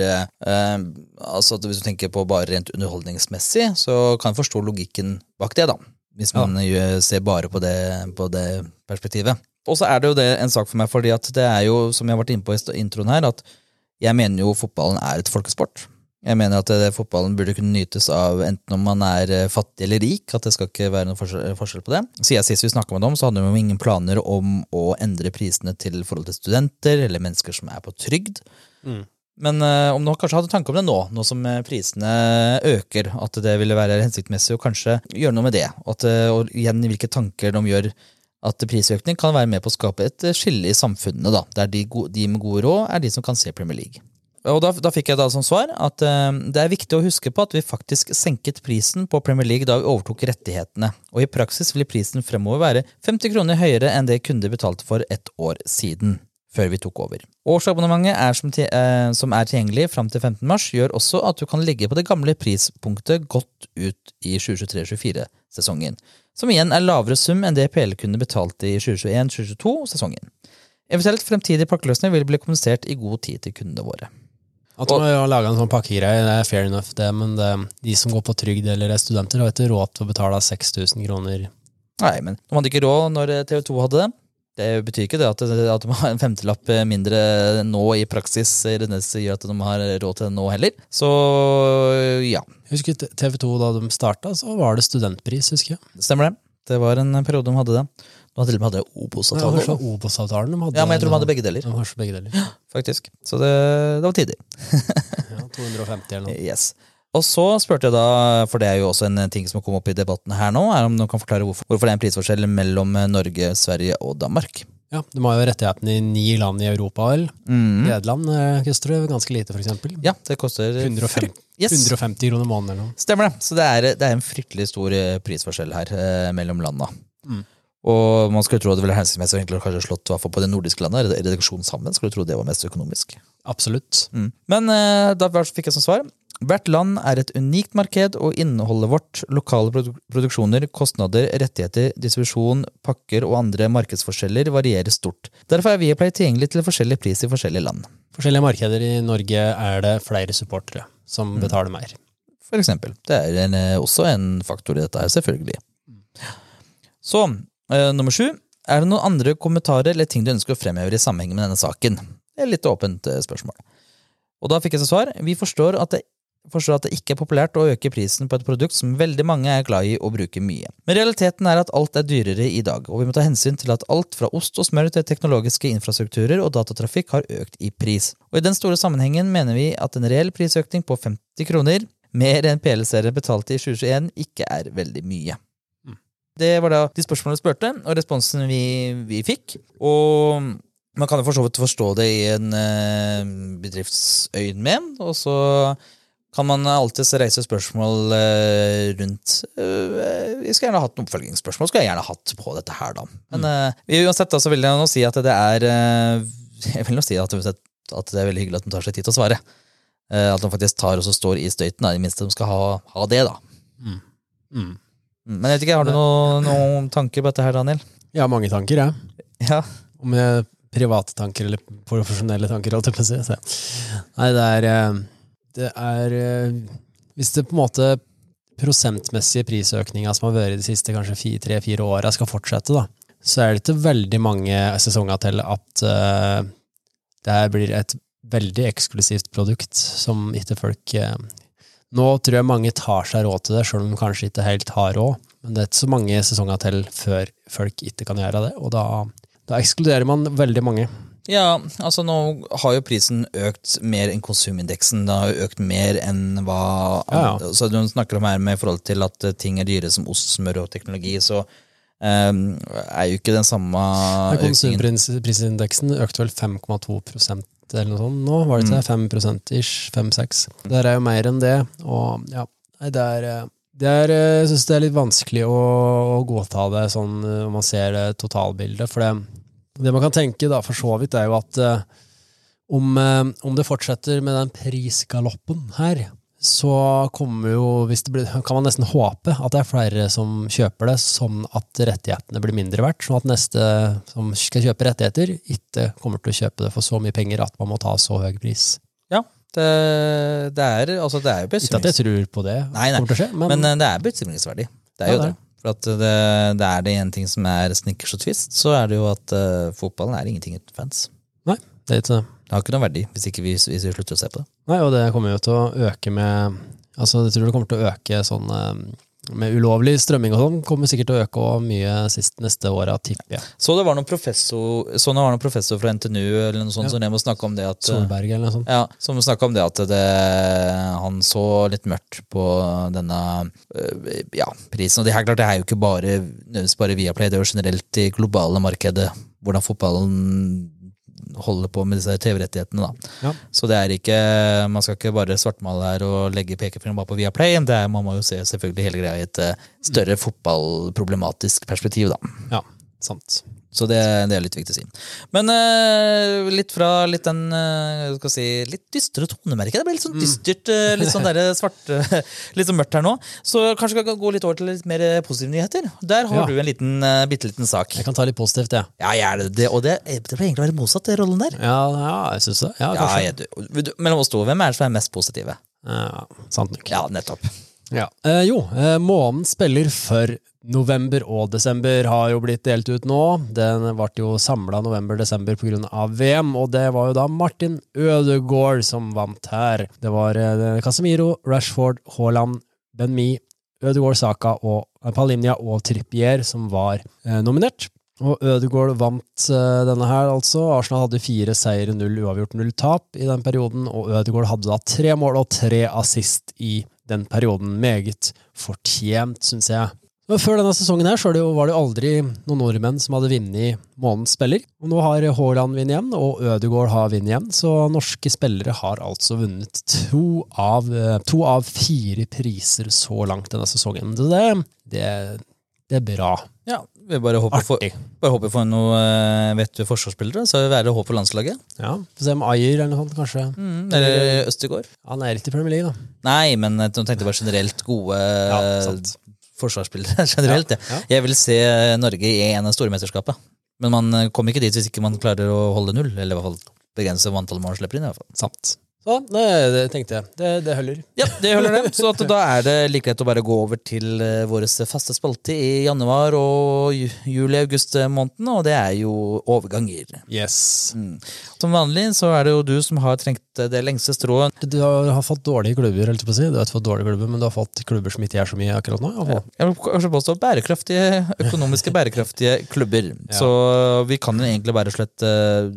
altså at hvis du tenker på bare rent underholdningsmessig, så kan jeg forstå logikken bak det da. Hvis man ser bare på det perspektivet. Og så det jo det en sak for meg, fordi at det jo, som jeg har vært inne på i introen her, at jeg mener jo fotballen et folkesport. Jeg mener at fotballen burde kunne nytes av enten om man fattig eller rik, at det skal ikke være noen forskjell på det. Siden sist vi snakket med dem, så hadde de jo ingen planer om å endre prisene til forhold til studenter, eller mennesker som på trygd. Men om noen kanskje hadde tanke om det nå som prisene øker, at det ville være hensiktsmessig å kanskje gjøre noe med det, og igjen hvilke tanker de gjør at prisøkning kan være med på å skape et skille i samfunnet, da, der de med gode råd de som kan se Premier League. Og da fikk jeg da som svar at det viktig å huske på at vi faktisk senket prisen på Premier League da vi overtok rettighetene, og i praksis vil prisen fremover være 50 kroner høyere enn det kunder betalte for et år siden, før vi tok over. Årsabonnementet som tilgjengelig frem til 15. mars, gjør også at du kan ligge på det gamle prispunktet godt ut i 2023-2024-sesongen, som igjen lavere sum enn det PL-kunder betalte i 2021-2022-sesongen. Eventuelt fremtidige pakkeløsninger vil bli kommunisert i god tid til kundene våre. At de har laget en sånn pakkegreie, det fair enough det, men de som går på trygd eller studenter har ikke råd til å betale 6 000 kroner. Nei, men de hadde ikke råd når TV2 hadde det. Det betyr ikke det at de har en 50-lapp mindre nå i praksis, det gjør at de har råd til det nå heller. Så ja. Jeg husker TV2 da de startet, så var det studentpris, husker jeg. Stemmer det. Det var en periode de hadde det. De hadde Obos-avtalen. Ja, det var Obos-avtalen de hadde. Ja, men jeg tror de hadde begge deler. De har begge deler. Ja, faktisk. Så det var tidig. Ja, 250 eller noe. Yes. Og så spurte jeg da, for det jo også en ting som kom opp i debatten her nå, om noen kan forklare hvorfor det en prisforskjell mellom Norge, Sverige og Danmark. Ja, de har jo rettighetene i 9 land i Europa, vel? Nederland koster det ganske lite, for eksempel. Ja, det koster 150 kroner måneden eller noe. Stemmer det. Så det en fryktelig stor prisforskjell her mellom landene. Og man skulle tro at det ville hensiktsmessig egentlig kanskje slått i hvert fall på det nordiske landet, redaksjonen sammen, skulle tro det var mest økonomisk. Absolutt. Men da fikk jeg som svar, hvert land et unikt marked og inneholder vårt lokale produksjoner, kostnader, rettigheter, distribusjon, pakker og andre markedsforskjeller varierer stort. Derfor vi tilgjengelig til forskjellige pris i forskjellige land. Forskjellige markeder i Norge det flere supportere som betaler mer. For eksempel. Det også en faktor i dette her, selvfølgelig. Så, nummer 7. Det noen andre kommentarer eller ting du ønsker å fremheve i sammenheng med denne saken? Det litt åpent spørsmål. Og da fikk jeg så svar. Vi forstår at det ikke populært å øke prisen på et produkt som veldig mange glad i å bruke mye. Men realiteten at alt dyrere i dag, og vi må ta hensyn til at alt fra ost og smør til teknologiske infrastrukturer og datatrafikk har økt i pris. Og i den store sammenhengen mener vi at en reell prisøkning på 50 kroner, mer enn PL-serien betalte i 2021, ikke veldig mye. Det var da de spørsmålene vi spurte, og responsen vi fikk. Og man kan jo for så vidt forstå det i en bedriftsøyemed, og så kan man alltid reise spørsmål rundt. Vi skal gjerne ha hatt noen oppfølgingsspørsmål, skal jeg gjerne hatt på dette her da. Men uansett da, så vil jeg nå si at det jeg vil nå si at det veldig hyggelig at de tar seg tid til å svare. At de faktisk tar og så står i støyten, i minst de skal ha det da. Men jeg vet ikke, har du noen tanker på dette her, Daniel? Ja, mange tanker, ja. Om private tanker eller profesjonelle tanker, alt jeg kan si. Nei, det hvis det på en måte prosentmessige prisøkninger som har vært de siste kanskje 3-4 årene skal fortsette da, så det ikke veldig mange sesonger til at det blir et veldig eksklusivt produkt som ikke folk nå tror jeg mange tar seg råd til det, selv om de kanskje ikke helt har råd, men det ikke så mange sesonger til før folk ikke kan gjøre det, og da ekskluderer man veldig mange. Ja, altså nå har jo prisen økt mer enn konsumindeksen, det har jo økt mer enn hva så du snakker om her med forhold til at ting dyre som ost, smør og teknologi, så jo ikke den samme konsumprisindeksen økte vel 5,2% eller noe sånt, nå var det til 5%-ish, 5-6. Det jo mer enn det, og ja, jeg synes det litt vanskelig å godta det sånn, om man ser det totalbildet, for det man kan tenke da, for så vidt, jo at om det fortsetter med den prisgaloppen her, så kommer jo, kan man nesten håpe at det flere som kjøper det, sånn at rettighetene blir mindre verdt, sånn at neste som skal kjøpe rettigheter, ikke kommer til å kjøpe det for så mye penger at man må ta så høy pris. Ja, det jo bekymringsverdig. Ikke at jeg tror på det, kommer til å skje, men det bekymringsverdig. Det jo det. For at det en ting som snickers og twist, så det jo at fotballen ingenting uten fans. Nei, det ikke det. Det har ikke noen verdi hvis vi slutter å se på det. Nei, og det kommer jo til å øke med, altså jeg tror det kommer til å øke sånn, med ulovlig strømming og sånn, kommer sikkert til å øke og mye neste året, tipper jeg. Så det var noen professor fra NTNU eller noe sånt, som må snakke om det at Solberg eller noe sånt. Ja, som snakket om det at han så litt mørkt på denne prisen, og det klart, det jo ikke bare Viaplay, det jo generelt i globale markedet, hvordan fotballen holder på med disse TV-rettighetene da. Ja. Så det ikke, man skal ikke bare svartmale her og legge pekefingeren bare på Viaplay, man må jo se selvfølgelig hele greia i et større fotballproblematisk perspektiv da. Ja, sant. Så det litt viktig å si. Men litt fra litt den, skal si, litt dystre tonemerket. Det ble litt sånn dystert, litt sånn der svart, litt sånn mørkt her nå. Så kanskje vi kan gå litt over til litt mer positive nyheter. Der har du en bitteliten sak. Jeg kan ta litt positivt, ja. Ja, det, og det ble egentlig være motsatt, det rollen der. Ja, jeg synes det. Ja, kanskje. Ja, mellom oss to, hvem det som mest positive? Ja, sant nok. Ja, nettopp. Ja. Månen spiller for november og desember har jo blitt delt ut nå. Den ble jo samlet november-desember på grunn av VM, og det var jo da Martin Ødegaard som vant her. Det var Casemiro, Rashford, Haaland, Ben Mee, Ødegaard, Saka og Palinja og Trippier som var nominert. Og Ødegaard vant denne her altså. Arsenal hadde 4 seire, 0 uavgjort, 0 tap i den perioden, og Ødegaard hadde da 3 mål og 3 assist i den perioden. Meget fortjent, synes jeg. Men før denne sesongen her så var det aldri noen nordmenn som hadde vunnet månedens spiller. Og nå har Haaland vunnet igjen, og Ødegaard har vunnet igjen, så norske spillere har altså vunnet 2 av 4 priser så langt denne sesongen. Så det bra. Ja, vi bare håper for noe vettige forsvarsspillere, så det håp for landslaget. Ja, få se om Ayer eller noe sånt, kanskje. Eller Østegård. Han ikke i Premier League, da. Nei, men jeg tenkte bare generelt gode forsvarsspillere generelt. Ja. Jeg vil se Norge i en av store mesterskapet. Men man kommer ikke dit hvis ikke man klarer å holde 0, eller i hvert fall begrense antall mål slipper inn i hvert fall. Sant. Så, det tenkte jeg. Det holder. Ja, det holder det. Så da det like lett å bare gå over til våre faste spalte i januar og juli-august måneden, og det jo overganger. Yes. Som vanlig så det jo du som har trengt det lengste strået. Du har fått dårlige klubber, helt på å si. Du har ikke fått dårlige klubber, men du har fått klubber som ikke så mye akkurat nå. Jeg vil kanskje påstå økonomiske bærekraftige klubber. Ja. Så vi kan jo egentlig bare slette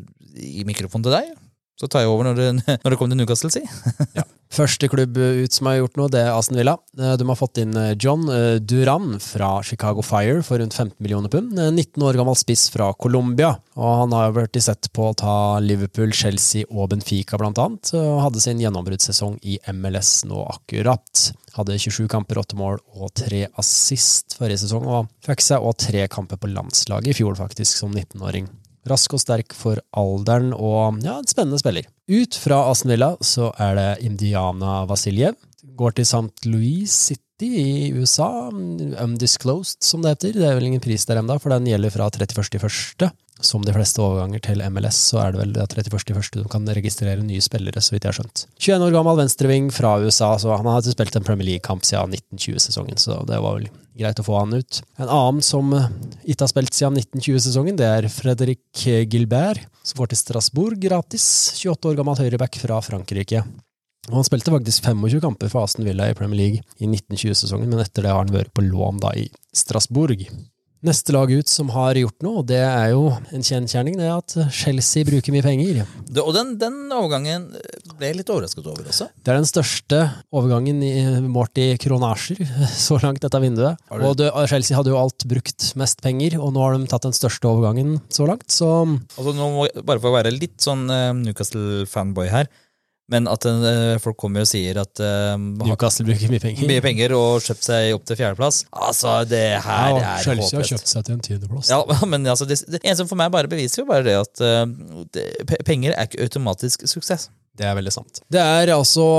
i mikrofonen til deg. Så tar jeg over når det kommer til Newcastle, si. Ja. Første klubb ut som har gjort noe, det Aston Villa. De har fått inn John Duran fra Chicago Fire for rundt 15 millioner pund. 19 år gammel spiss fra Colombia. Og han har jo vært sett på å ta Liverpool, Chelsea og Benfica blant annet. Og hadde sin gjennombruddssesong i MLS nå akkurat. Hadde 27 kamper, 8 mål og 3 assist forrige sesong. Og fikk seg også 3 kamper på landslaget i fjor faktisk som 19-åring. Rask og sterk for alderen, og en spennende spiller. Ut fra Aston Villa så det Indiana Vasiljev. Går til St. Louis City i USA, undisclosed som det heter. Det vel ingen pris der enda, for den gjelder fra 31.1. Som de fleste overganger til MLS, så det vel 31.1. du kan registrere nye spillere, så vidt jeg har skjønt. 21 år gammel venstreving fra USA, så han har spilt en Premier League-kamp siden 1920-sesongen, så det var vel greit å få han ut. En annen som ikke har spilt siden 1920-sesongen, det Frederic Gilbert, som går til Strasbourg gratis, 28 år gammel høyreback fra Frankrike. Og han spilte faktisk 25 kamper for Aston Villa i Premier League i 1920-sesongen, men etter det har han vært på lån da i Strasbourg. Neste lag ut som har gjort noe, og det jo en kjennskjerning, det at Chelsea bruker mye penger. Og den overgangen ble jeg litt overrasket over også. Det den største overgangen målt i kronasjer så langt dette vinduet. Og Chelsea hadde jo alt brukt mest penger, og nå har de tatt den største overgangen så langt. Så altså, nå må, bare for å være litt sånn Newcastle-fanboy her, men at folk kommer og sier at Newcastle bruker mye penger og kjøpt seg opp til 4. plass. Altså, det her Chelsea håpløst. har kjøpt seg til en 10. plass. Ja, men altså, det eneste for meg bare beviser jo bare det at penger ikke automatisk suksess. Det veldig sant. Det altså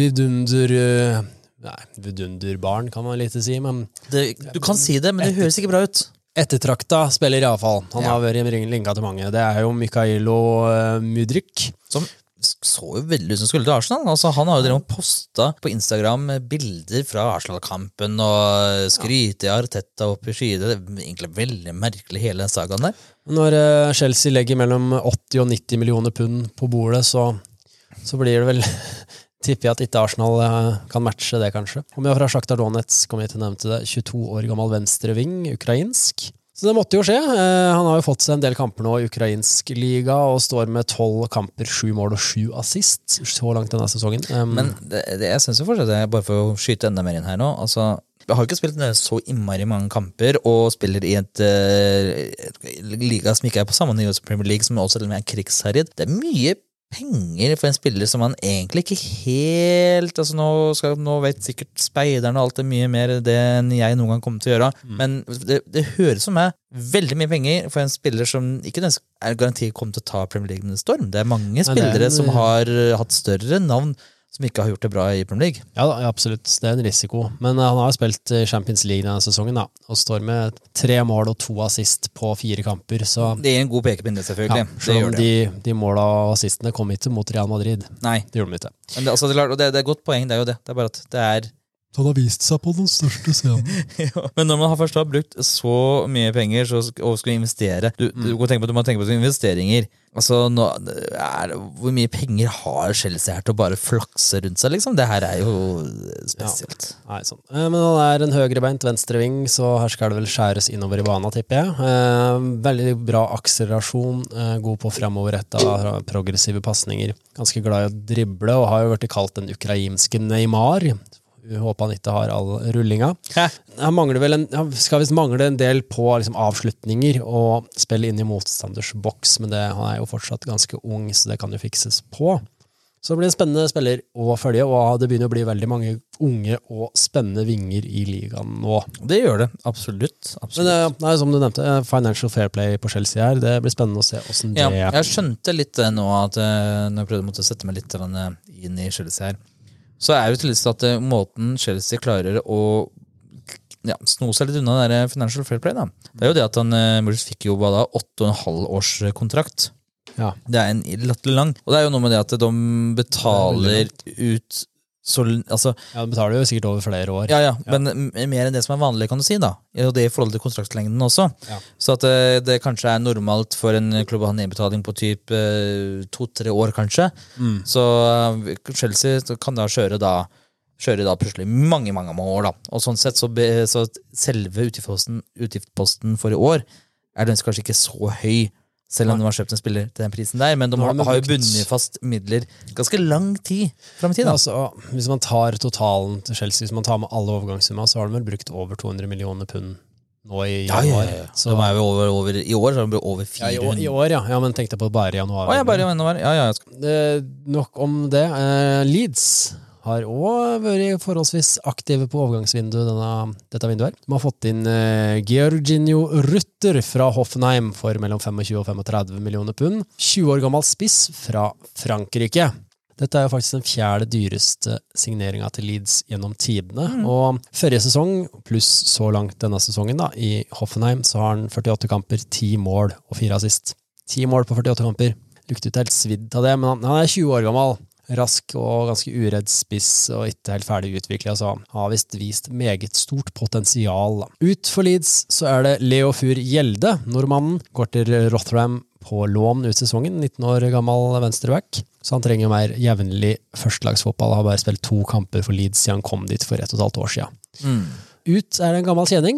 vidunderbarn, kan man litt si, men du kan si det, men det høres ikke bra ut. Ettertrakta spiller i alle fall. Han har vært linket til mange. Det jo Mykhailo Mudryk. Som så jo veldig ut som skulle til Arsenal. Altså, han har jo postet på Instagram bilder fra Arsenal-kampen og skryter Arteta opp i skyene. Det egentlig veldig merkelig hele den sagaen der. Når Chelsea legger mellom 80 og 90 millioner pund på bordet, så blir det vel tipper jeg at ikke Arsenal kan matche det kanskje. Om jeg fra Shakhtar Donetsk, kom jeg til å nevne det, 22 år gammel venstreving, ukrainsk. Så det måtte jo skje. Han har jo fått seg en del kamper nå i ukrainsk liga, og står med 12 kamper, 7 mål og 7 assist så langt denne sesongen. Men jeg synes jo fortsatt, bare for å skyte enda mer inn her nå, altså, jeg har ikke spilt så innmari mange kamper, og spiller i et liga som ikke på samme nivå som Premier League, som også er krigsherjet. Det mye penger for en spiller som man egentlig ikke helt, altså nå vet sikkert speiderne og alt det mye mer det enn jeg noen gang kommer til å gjøre, men det høres som veldig mye penger for en spiller som ikke garanti kommer til å ta Premier League med storm. Det mange spillere som har hatt større navn som ikke har gjort det bra i Premier League. Ja, absolutt. Det en risiko. Men han har spilt Champions League denne sesongen, da, og står med 3 mål og 2 assist på 4 kamper. Så det en god pekepinne, selvfølgelig. Ja, det gjør det. De mål og assistene kom ikke mot Real Madrid. Nei. Det gjorde de ikke. Men det er et godt poeng, det jo det. Det bare at det han har vist seg på den største scenen. Ja, men når man først har brukt så mye penger og skal investere, du må tenke på investeringer. Altså, hvor mye penger har Chelsea her til å bare flakse rundt seg, liksom? Det her jo spesielt. Ja, nei, sånn. Men han en høyrebeint venstreving, så her skal det vel skjæres innover i banen, tipper jeg. Veldig bra akselerasjon, god på fremoverrettet, progressive passninger. Ganske glad i å drible, og har jo vært kalt den ukrainske Neymar. Jeg håper han ikke har all rullinga. Han skal visst mangle en del på liksom, avslutninger og spille inn i motstanders boks, men han jo fortsatt ganske ung, så det kan jo fikses på. Så det blir en spennende spiller å følge, og det begynner å bli veldig mange unge og spennende vinger i ligaen nå. Det gjør det, absolutt. Men som du nevnte, financial fair play på Chelsea her, det blir spennende å se hvordan det Jeg skjønte litt nå, at når jeg prøvde å sette meg litt inn i Chelsea her, så det til at måten Chelsea klarer å sno seg litt unna den financial fair play. Da. Det jo det at Mourinho fikk jo 8,5 års kontrakt. Ja. Det en latterlig lang. Og det jo noe med det at de betaler ut så, altså, ja, de betaler jo sikkert over flere år. Ja, men mer enn det som vanlig, kan du si da. Og det i forhold til kontraktslengden også. Ja. Så at det kanskje normalt for en klubb å ha nedbetaling på typ 2-3 år, kanskje. Så Chelsea kan da kjøre da plutselig mange år da. Og sånn sett så selve utgiftsposten for i år den kanskje ikke så høy, selv om de har kjøpt en spiller til den prisen der, men de har jo bundet fast midler ganske lang tid frem i tid. Da. Altså, hvis man tar totalen til Chelsea, hvis man tar med alle overgangssummer, så har de vel brukt over 200 millioner pund nå i januar. Ja. Så de jo over i år, så har de brukt over 400. I år, ja, men tenkte på bare i januar. Bare i januar, ja. Nok om det. Leeds har også vært forholdsvis aktive på overgangsvinduet dette vinduet her. De har fått inn Georginio Rutter fra Hoffenheim for mellom 25 og 35 millioner pund. 20 år gammel spiss fra Frankrike. Dette jo faktisk den 4. dyreste signeringen til Leeds gjennom tidene. Og forrige sesong, pluss så langt denne sesongen da, i Hoffenheim, så har han 48 kamper, 10 mål og 4 assist. 10 mål på 48 kamper. Lukte ut helt svidd av det, men han 20 år gammel. Rask og ganske uredd spiss og ikke helt ferdig utviklet, så han har vist meget stort potensial. Ut for Leeds så det Leo Fur Gjelde, nordmannen, går til Rotherham på lån ut sesongen, 19 år gammel venstreback, så han trenger mer jevnlig førstelagsfotball, har bare spilt 2 kamper for Leeds siden han kom dit for 1,5 år siden. Ut det en gammel kjenning,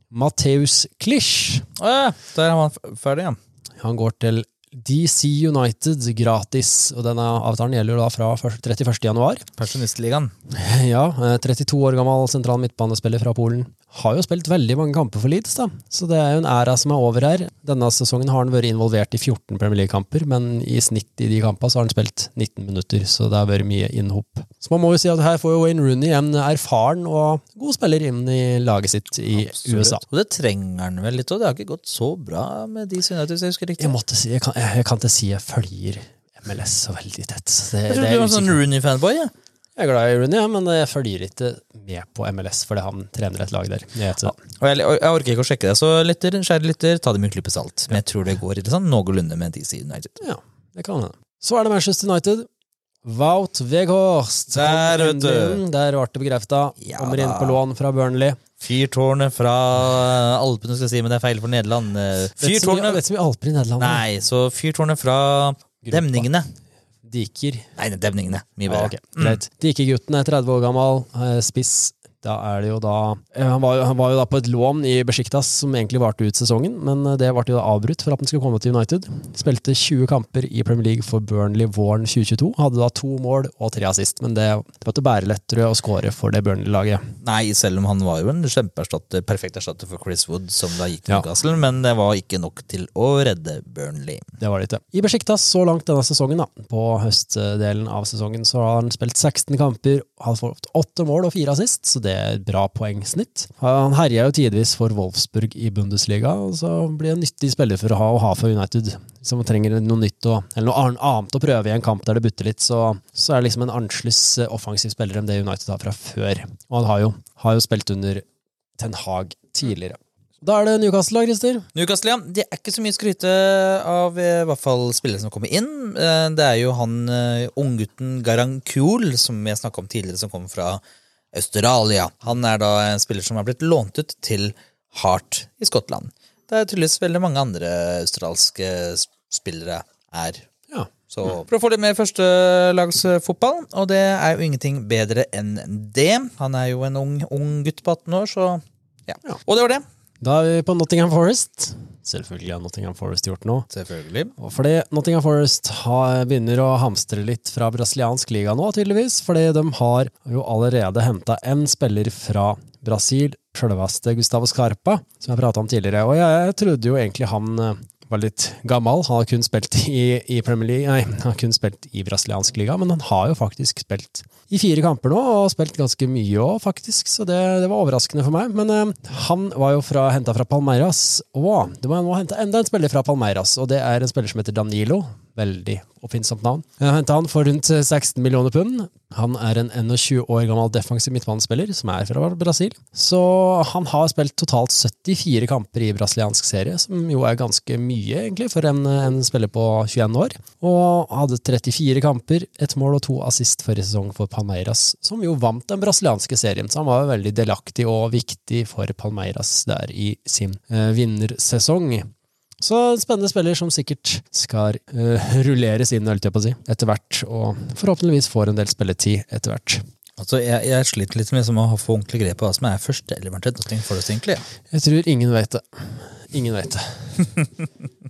Mateusz Klich. Der er han ferdig, ja. Han går til DC United gratis, og denne avtalen gjelder da fra 31. januar. Pensjonistligaen. Ja, 32 år gammel sentral midtbanespiller fra Polen. Har jo spilt veldig mange kamper for Leeds, da. Så det er jo en æra som er over her. Denne sesongen har han vært involvert i 14 Premier League-kamper, men i snitt i de kampene så har han spilt 19 minutter, så det har vært mye innhopp. Så man må jo si at her får jo Wayne Rooney en erfaren og god spiller inn i laget sitt i USA. Og det trenger han vel litt, og det har ikke gått så bra med de United, hvis jeg husker riktig. Jeg kan ikke si jeg følger MLS så veldig tett. Så jeg tror du var en sånn Rooney-fanboy, ja? Jeg er glad i Rooney, men jeg følger ikke med på MLS, fordi han trener et lag der. Og jeg orker ikke å sjekke det, så kjære lytter, ta det med en klype salt. Men jeg tror det går litt sånn noenlunde med DC United. Ja, det kan hende. Så er det Manchester United. Wout Weghorst. Der ble det bekreftet. Kommer inn på lån fra Burnley. Fyrtårnet fra Alpene, skal jeg si, men det er feil for Nederland. Fyrtårnet... Vet du mye Alper i Nederland? Nei, så fyrtårnet fra Demningene. Diker. Nei, demningene. Mye bedre. Okay, greit. Dikergutten er 30 år gammel, spiss. Da er det jo da han var jo da på et lån i Besiktas som egentlig varte ut sesongen, men det ble jo da avbrutt for at han skulle komme til United. Spilte 20 kamper i Premier League for Burnley våren 2022. Hadde da 2 mål og 3 assist, men det var ikke bare lettere å skåre for det Burnley-laget. Nei, selv om han var jo en perfekt erstatter for Chris Wood, som da gikk til Newcastle, men det var ikke nok til å redde Burnley. Det var det ikke. I Besiktas så langt denne sesongen da, på høstdelen av sesongen, så har han spilt 16 kamper, har fått 8 mål og 4 assist, så det er et bra poengsnitt. Han herjer jo tidvis for Wolfsburg i Bundesliga, og så blir det en nyttig spiller for å ha for United, som trenger noe nytt, eller noe annet å prøve i en kamp der det butter litt, så er det liksom en annerledes offensiv spiller enn det United har fra før. Og han har jo spilt under Ten Hag tidligere. Da er det Newcastle, Christer. Newcastle, ja. Det er ikke så mye skryte av i hvert fall spillere som kommer inn. Det er jo han unggutten Garankuol, som jeg snakket om tidligere, som kommer fra Australia. Han er da en spiller som har blitt lånt ut til Heart i Skottland. Det er tydeligvis veldig mange andre australske spillere er. Ja. Så for å få litt mer førstelagsfotball, og det er jo ingenting bedre enn det. Han er jo en ung gutt på 18 år, så ja. Og det var det. Da er vi på Nottingham Forest. Selvfølgelig har Nottingham Forest gjort noe. Selvfølgelig. Og fordi Nottingham Forest begynner å hamstre litt fra brasiliansk liga nå, tydeligvis, fordi de har jo allerede hentet en spiller fra Brasil, selveste Gustavo Scarpa, som jeg pratet om tidligere, og jeg trodde jo egentlig han var litt gammel. Han har kun spilt i Premier League, nei, han har kun spilt i brasiliansk liga, men han har jo faktisk spilt i 4 kamper nå, og spilt ganske mye også, faktisk, så det var overraskende for meg. Men han var jo hentet fra Palmeiras, og det må hente enda en spiller fra Palmeiras, og det er en spiller som heter Danilo. Veldig oppfinnsomt navn. Jeg hentet han for rundt 16 millioner pund. Han er en 21 år gammel defensiv midtbanespiller, som er fra Brasil. Så han har spilt totalt 74 kamper i brasiliansk serie, som jo er ganske mye egentlig for en spiller på 21 år. Og hadde 34 kamper, 1 mål og 2 assist forrige sesong for Palmeiras, som jo vant den brasilianske serien. Så han var jo veldig delaktig og viktig for Palmeiras der i sin vinnersesong. Så en spennende spiller som sikkert skal rulleres inn, holdt jeg på å si, etter hvert, og forhåpentligvis får en del spilletid etter hvert. Altså, jeg sliter litt med å få ordentlig grep på hva som er første element til Nottingham Forest, egentlig. Jeg tror ingen vet det. Ingen vet det.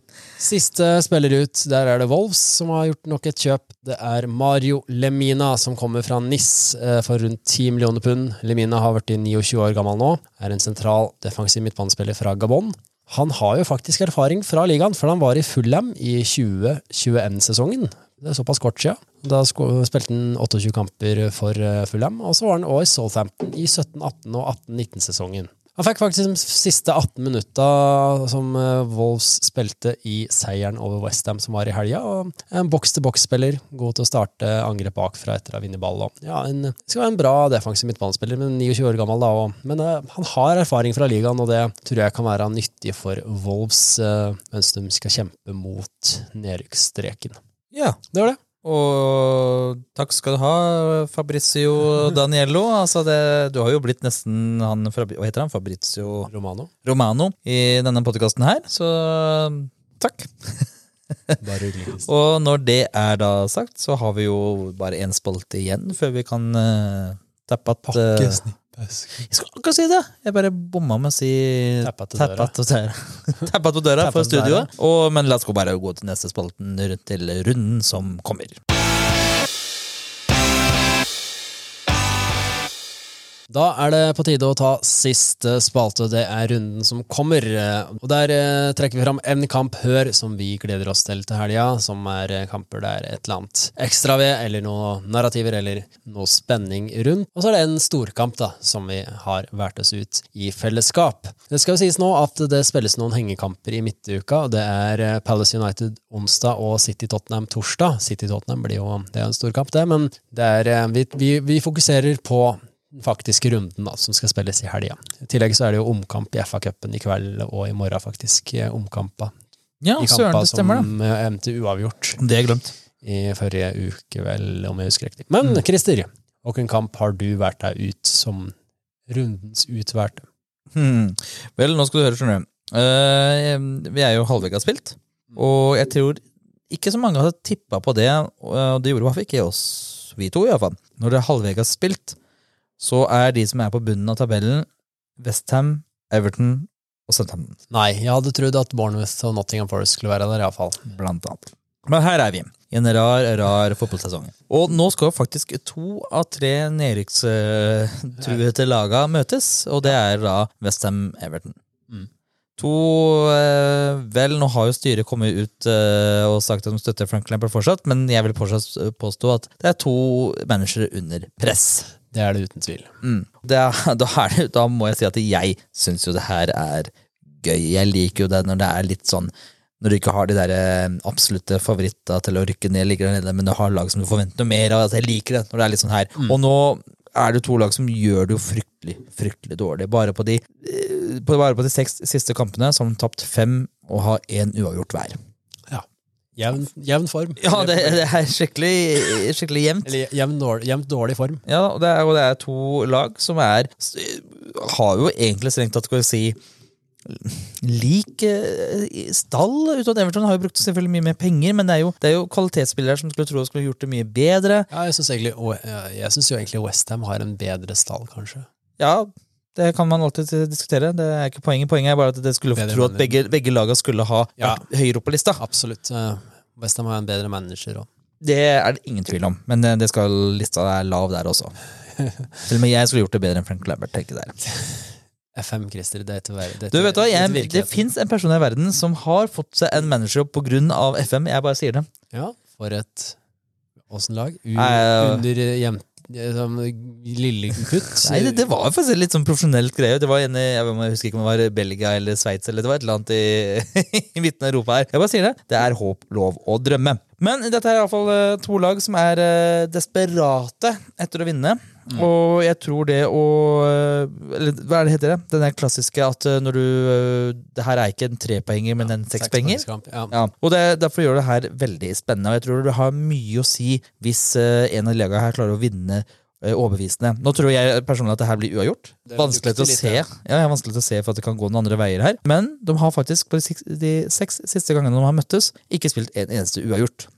Siste spiller ut, der er det Wolves som har gjort nok et kjøp. Det er Mario Lemina som kommer fra Nice for rundt 10 millioner pund. Lemina har vært 29 år gammel nå, er en sentral defensiv midtbanespiller fra Gabon. Han har jo faktisk erfaring fra ligaen, for han var i Fulham i 2021-sesongen. Det er såpass kort siden. Da spilte han 28 kamper for Fulham, og så var han også i Southampton i 17-18 og 18-19-sesongen. Han fikk faktisk de siste 18 minutter som Wolves spilte i seieren over West Ham som var i helga, og en boks-til-boks-spiller, god til å starte angrep bakfra etter å vinne ball. Ja, det skal være en bra defensiv midtbanespiller, men 29 år gammel da også. Men han har erfaring fra ligaen, og det tror jeg kan være nyttig for Wolves mens de skal kjempe mot nedrykksstreken. Ja, det var det. Og takk skal du ha, Fabrizio Daniello. Altså du har jo blitt nesten hva heter han? Fabrizio Romano i denne podcasten her, så takk. Bare hyggelig. Og når det er da sagt, så har vi jo bare en spalte igjen før vi kan Jeg skal akkurat si det. Jeg bare bomma med å si tappet på døra for studioet. Men la oss bare gå til neste spalten til runden som kommer. Da det på tide å ta siste spalte, det runden som kommer. Og der trekker vi fram en kamp hør som vi gleder oss til helga, som kamper der et eller annet ekstra ved, eller noen narrativer, eller noe spenning rundt. Og så det en storkamp da, som vi har vært oss ut i fellesskap. Det skal jo sies nå at det spilles noen hengekamper i midtuka, og det Palace United onsdag og City Tottenham torsdag. City Tottenham blir jo, det en storkamp det, men det vi fokuserer på faktiske runden da, som skal spilles i helga. I tillegg så det jo omkamp i FA-cupen i kveld og i morgen faktisk omkamper. Ja, søren, det stemmer da. Som endte uavgjort. Det glemt. I forrige uke vel, om jeg husker riktig. Men Christer, hvilken kamp har du vært der ut som rundens utvalgte? Vel, nå skal du høre, skjønner du. Vi jo halvveis spilt, og jeg tror ikke så mange hadde tippet på det, og det gjorde i hvert fall ikke oss, vi to i hvert fall. Når det halvveis spilt, så de som på bunnen av tabellen West Ham, Everton og Southampton. Nei, jeg hadde trodd at Bournemouth og Nottingham Forest skulle være der i hvert fall. Blant annet. Men her vi i en rar fotballsesong. Og nå skal faktisk 2 av 3 nedrykkstruede laga møtes, og det da West Ham, Everton. Vel, nå har jo styret kommet ut og sagt at de støtter Frank Lampard fortsatt, men jeg vil påstå at det 2 managere under press. Det det uten tvil. Da må jeg si at jeg synes jo det her gøy. Jeg liker jo det når det litt sånn, når du ikke har de der absolutte favoritter til å rykke ned, ligger der nede, men du har lag som du forventer noe mer av. Altså, jeg liker det når det litt sånn her. Og nå det 2 lag som gjør det jo fryktelig dårlig. Bare på de 6 siste kampene så har de tapt 5 og har 1 uavgjort hver. Jevn form. Ja, det skikkelig jevnt. Eller jevnt dårlig form. Ja, og det 2 lag som har jo egentlig strengt tatt, skal jeg si, lik stall ut av Everton. Har jo brukt selvfølgelig mye mer penger, men det er jo kvalitetsspillere som skulle tro skulle gjort det mye bedre. Ja, jeg synes jo egentlig West Ham har en bedre stall, kanskje. Ja, det kan man alltid diskutere. Det ikke poenget. Poenget bare at det skulle tro at begge lagene skulle ha høyere opp på lista. Absolutt. West Ham har en bedre manager også. Det det ingen tvil om, men det skal lista lav der også. Til og med jeg skulle gjort det bedre enn Frank Lampard, tenker jeg der. FM, Christer, det du vet hva, det finnes en person i verden som har fått seg en manager på grunn av FM, jeg bare sier det. Ja, for åssen lag? Under lille kutt. Nei, det var faktisk litt sånn profesjonelt greie. Det var jeg husker ikke om det var Belgia eller Sveits, eller det var et eller annet i midten av Europa her. Jeg bare sier det. Det håp, lov og drømme. Men dette i hvert fall 2 lag som desperate etter å vinne. Og jeg tror det eller hva heter det? Den klassiske at når det her ikke en 3-poenger, men en 6-poenger. Ja. Og derfor gjør det her veldig spennende. Og jeg tror det har mye å si hvis en av lagene her klarer å vinne overbevisende. Nå tror jeg personlig at det her blir uavgjort. Vanskelig til å se. Ja, vanskelig til å se for at det kan gå noen andre veier her. Men de har faktisk på de 6 siste gangene de har møttes, ikke spilt en eneste uavgjort.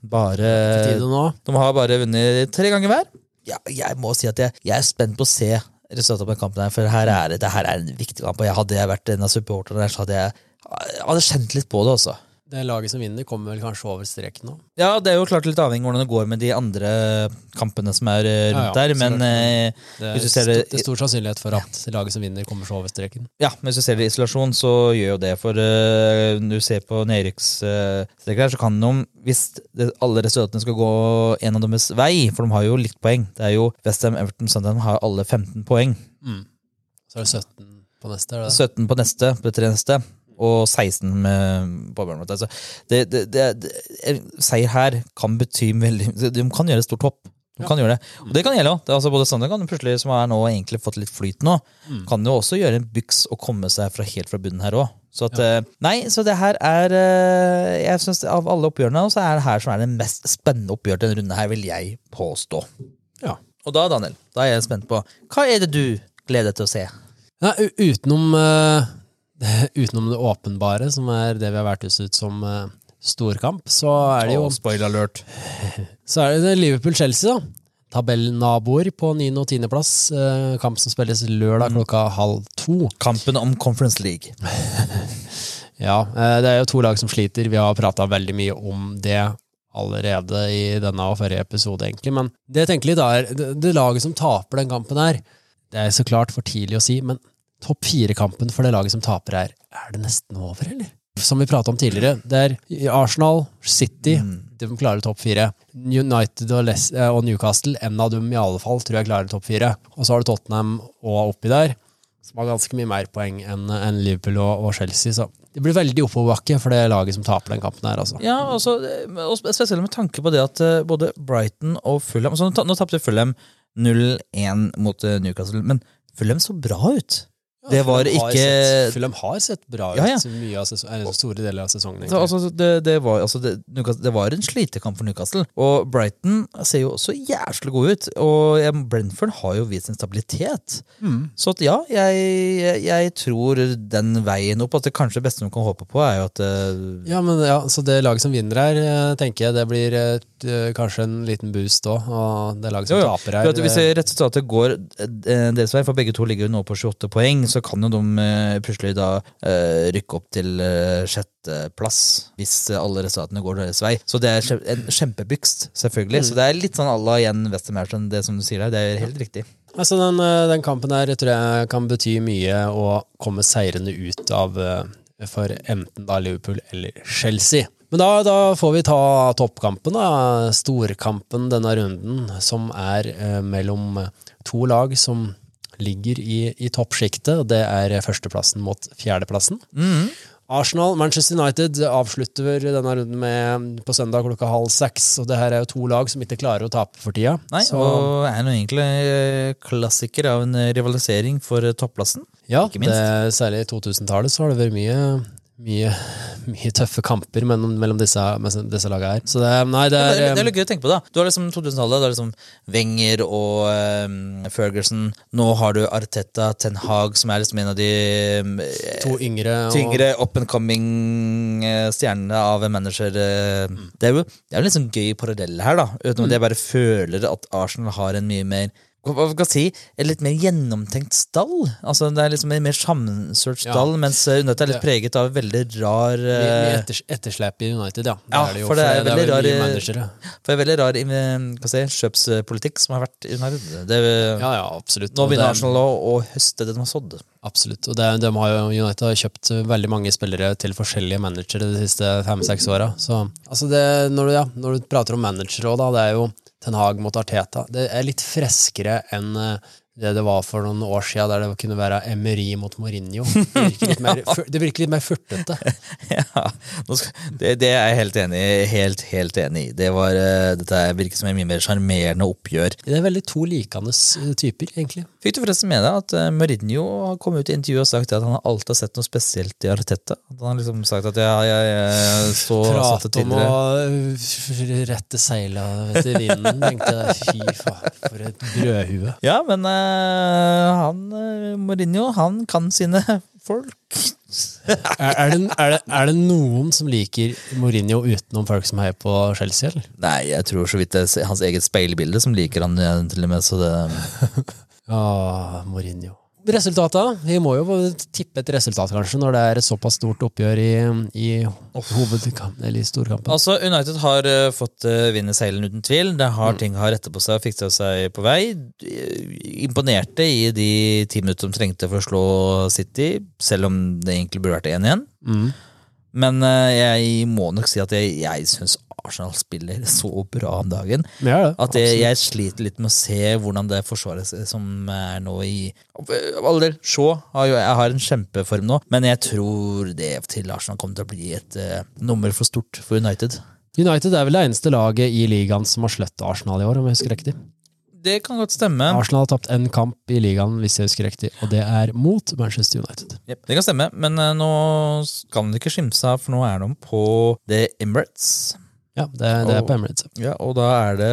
De har bare vunnet 3 ganger hver. Ja, jeg må si at jeg spent på å se resultatet på kampen her, for det her en viktig kamp, og hadde jeg vært en av supporterne der, så hadde jeg kjent litt på det også. Det laget som vinner kommer vel kanskje over streken nå? Ja, det jo klart litt avhengig av hvordan det går med de andre kampene som rundt der, men hvis du ser det er stor sannsynlighet for at laget som vinner kommer så over streken. Ja, men hvis du ser det i isolasjon, så gjør jo det, for når du ser på nedrykksstreken her, så kan de, hvis alle resultatene skal gå en av deres vei, for de har jo litt poeng, det jo West Ham, Everton, Sunderland har alle 15 poeng. Så det 17 på neste? 17 på neste, på 3 neste. Og 16 på Bournemouth. Altså, seier her kan bety veldig. De kan gjøre et stort hopp. De kan gjøre det. Og det kan gjelde også. Altså, både Sander kan plutselig, som nå egentlig fått litt flyt nå, kan jo også gjøre en byks og komme seg helt fra bunnen her også. Så så det her jeg synes av alle oppgjørene, så det her som det mest spennende oppgjør til denne runden her, vil jeg påstå. Ja. Og da, Daniel, da jeg spent på, hva det du gleder deg til å se? Ja, utenom det åpenbare, som det vi har vært ut som storkamp, så det jo spoiler alert. Så det Liverpool-Chelsea da. tabellnaboer på 9. og 10. plass. Kamp som spilles lørdag klokka 1:30. Kampen om Conference League. Ja, det jo 2 lag som sliter. Vi har pratet veldig mye om det allerede i denne og forrige episode, egentlig. Men det jeg tenker litt det laget som taper den kampen her, det så klart for tidlig å si, men topp 4-kampen for det laget som taper her, det nesten over, eller? Som vi pratet om tidligere, det Arsenal, City, de klarer topp 4. United og Newcastle, en av dem i alle fall, tror jeg klarer topp 4. Og så har du Tottenham og oppi der, som har ganske mye mer poeng enn Liverpool og Chelsea, så det blir veldig oppoverbakke for det laget som taper den kampen her, altså. Ja, og spesielt med tanke på det at både Brighton og Fulham, altså nå tappte Fulham 0-1 mot Newcastle, men Fulham så bra ut. Det var Fulham har sett bra ut mye av store deler av sesongen. Det var en slitekamp for Newcastle, og Brighton ser jo så jævlig god ut, og Brentford har jo vist en stabilitet. Så at jeg tror den veien opp, at det kanskje beste man kan håpe på jo at så det laget som vinner her, tenker jeg det blir kanskje en liten boost også, og det laget som taper her. Hvis resultatet går deres vei, for begge to ligger jo nå på 28 poeng, så kan jo de plutselig da rykke opp til 6. plass hvis alle resultatene går deres vei. Så det en kjempebygst, selvfølgelig. Så det litt sånn alla igjen Westermerton, det som du sier der, det helt riktig. Altså den kampen her tror jeg kan bety mye å komme seirende ut av for enten da Liverpool eller Chelsea. Men da får vi ta toppkampen da, storkampen denne runden, som mellom 2 lag som ligger i toppskiktet, og det førsteplassen mot 4.-plassen. Arsenal, Manchester United avslutter denne runden på søndag klokka 5:30, og det her jo 2 lag som ikke klarer å tape for tida. Nei, og nå egentlig klassiker av en rivalisering for topplassen. Ja, særlig i 2000-tallet så har det vært mye tøffe kamper mellom disse lagene her. Så det er litt gøy å tenke på da. Du har liksom 2000-tallet, du har liksom Wenger og Ferguson. Nå har du Arteta, Ten Hag, som liksom en av de 2 yngre up-and-coming stjernene av en manager. Det jo en litt sånn gøy parallell her da, utenom at jeg bare føler at Arsenal har en mye mer en litt mer gjennomtenkt stall. Altså det liksom en mer sammensørt stall, mens United litt preget av veldig rar etterslep i United, for det veldig rar kjøpspolitikk som har vært i United. Absolutt. Nå begynner Arsenal å høste det de har sådd. Absolutt, og United har kjøpt veldig mange spillere til forskjellige managere de siste 5-6 årene. Så altså når du prater om managere også, det jo Ten Hag mot Arteta. Det litt freskere enn det var for noen år siden, der det kunne være Emery mot Mourinho. Det virker litt mer furtete. Ja, det jeg helt enig i. Dette virker som en mye mer charmerende oppgjør. Det veldig 2 likende typer, egentlig. Fikk du forresten med deg at Mourinho har kommet ut i intervjuet og sagt at han alltid har sett noe spesielt i Arteta? Han har liksom sagt at jeg så Prat om å rette seilet til vinden, tenkte jeg, fy faen, for et brødhue. Ja, men Mourinho, han kan sine folk. Er det noen som liker Mourinho utenom folk som heier på Chelsea, eller? Nei, jeg tror så vidt det hans eget speilbilde som liker han til og med, så det... Mourinho. Resultatet, vi må jo tippe et resultat kanskje når det et såpass stort oppgjør i hovedkampen eller i storkampen. Altså, United har fått vinne seilen uten tvil. Ting har rettet på seg og fikset seg på vei. Imponerte i de 10 minutter de trengte for å slå City, selv om det egentlig burde vært 1-1. Men jeg må nok si at jeg synes Arsenal spiller så bra om dagen, at jeg sliter litt med å se hvordan det forsvaret som nå i alder. Jeg har en kjempeform nå, men jeg tror det til Arsenal kommer til å bli et nummer for stort for United. United vel det eneste laget i ligaen som har sløtt Arsenal i år, om jeg husker riktig. Det kan godt stemme. Arsenal har tapt en kamp i ligaen, hvis jeg husker riktig, og det mot Manchester United. Yep, det kan stemme, men nå kan det ikke skimse av, for nå de på The Emirates. Ja, det på Emirates. Ja, og da det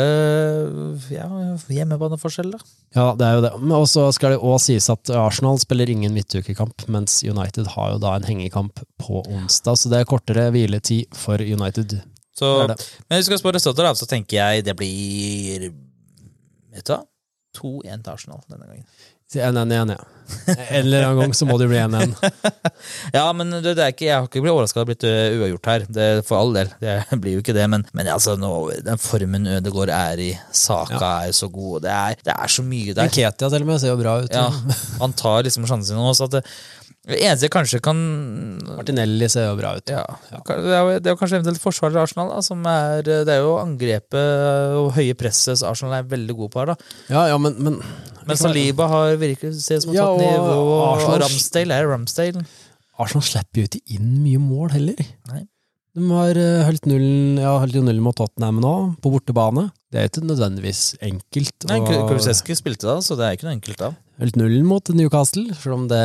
hjemmebaneforskjell da. Ja, det jo det. Men også skal det også sies at Arsenal spiller ingen midtukekamp, mens United har jo da en hengekamp på onsdag, så det kortere hviletid for United. Men hvis vi skal spørre resultater, så tenker jeg det blir Vet du hva? 2-1 til Arsenal denne gangen. Si 1-1, ja. En eller annen gang så må det bli 1-1. Ja, men det er ikke, jeg har ikke blitt overrasket å blitt uavgjort her, det for all del, det blir jo ikke det, men altså, nå, den formen Ødegaard i, Saka så god, det så mye der. Ketia til og med ser jo bra ut. Ja, han tar liksom sjansen nå, så at det eneste kanskje kan... Martinelli ser jo bra ut. Ja, det er jo kanskje eventuelt forsvaret av Arsenal, da, som det jo angrepet og høye presses Arsenal veldig god på her, da. Ja, men Saliba har virkelig sett som tatt nivå, og Ramsdale Ramsdale. Arsenal slipper jo ikke inn mye mål heller. Nei. De har holdt null mot Tottenham nå, på bortebane. Det jo ikke nødvendigvis enkelt. Nei, Kulusevski spilte da, så det ikke noe enkelt da. Holdt null mot Newcastle, selv om det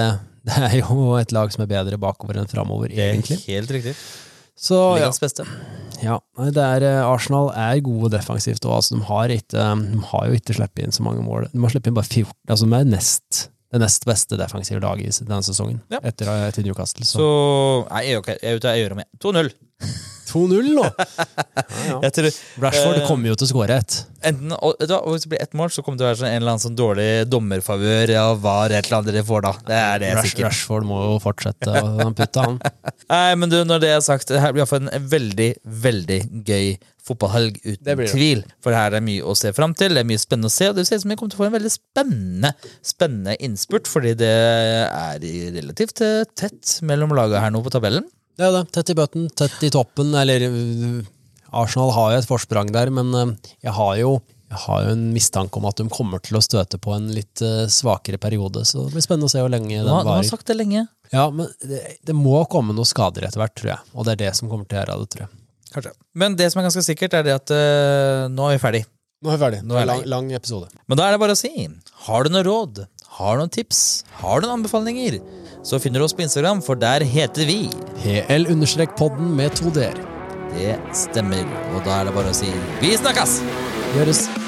jo et lag som bedre bakover enn fremover, egentlig. Helt riktig. Så, Ligens beste. Ja, Arsenal gode defensivt, og altså, de har jo ikke sleppet inn så mange mål. De har sleppet inn bare 14, altså de det nest beste defensive laget i denne sesongen, etter Newcastle. Så nei, jeg gjør om 2-0. 2-0 nå? Jeg tror, Rashford kommer jo til å skåre et. Enten, og hvis det blir ett mål, så kommer det til å være en eller annen sånn dårlig dommerfavør av hva et eller annet dere får da. Det det sikkert. Rashford må jo fortsette å putte han. Nei, men du, når det sagt, det her blir i hvert fall en veldig, veldig gøy fotballhelg uten tvil. For her det mye å se frem til, det mye spennende å se, og det ser ut som vi kommer til å få en veldig spennende innspurt, fordi det relativt tett mellom laget her nå på tabellen. Det det. Tett i bøtten, tett i toppen, eller Arsenal har jo et forsprang der, men jeg har jo en mistanke om at de kommer til å støte på en litt svakere periode, så det blir spennende å se hvor lenge den varer. Du har sagt det lenge. Ja, men det må komme noen skader etter hvert, tror jeg, og det det som kommer til å gjøre det, tror jeg. Kanskje. Men det som ganske sikkert det at nå vi ferdig. Nå vi ferdig. Nå lang episode. Men da det bare å si, har du noen råd? Har du noen tips? Har du noen anbefalinger? Så finner du oss på Instagram, for der heter vi PL_podden med 2D-er. Det stemmer, og da det bare å si vi snakkes! Gjøres.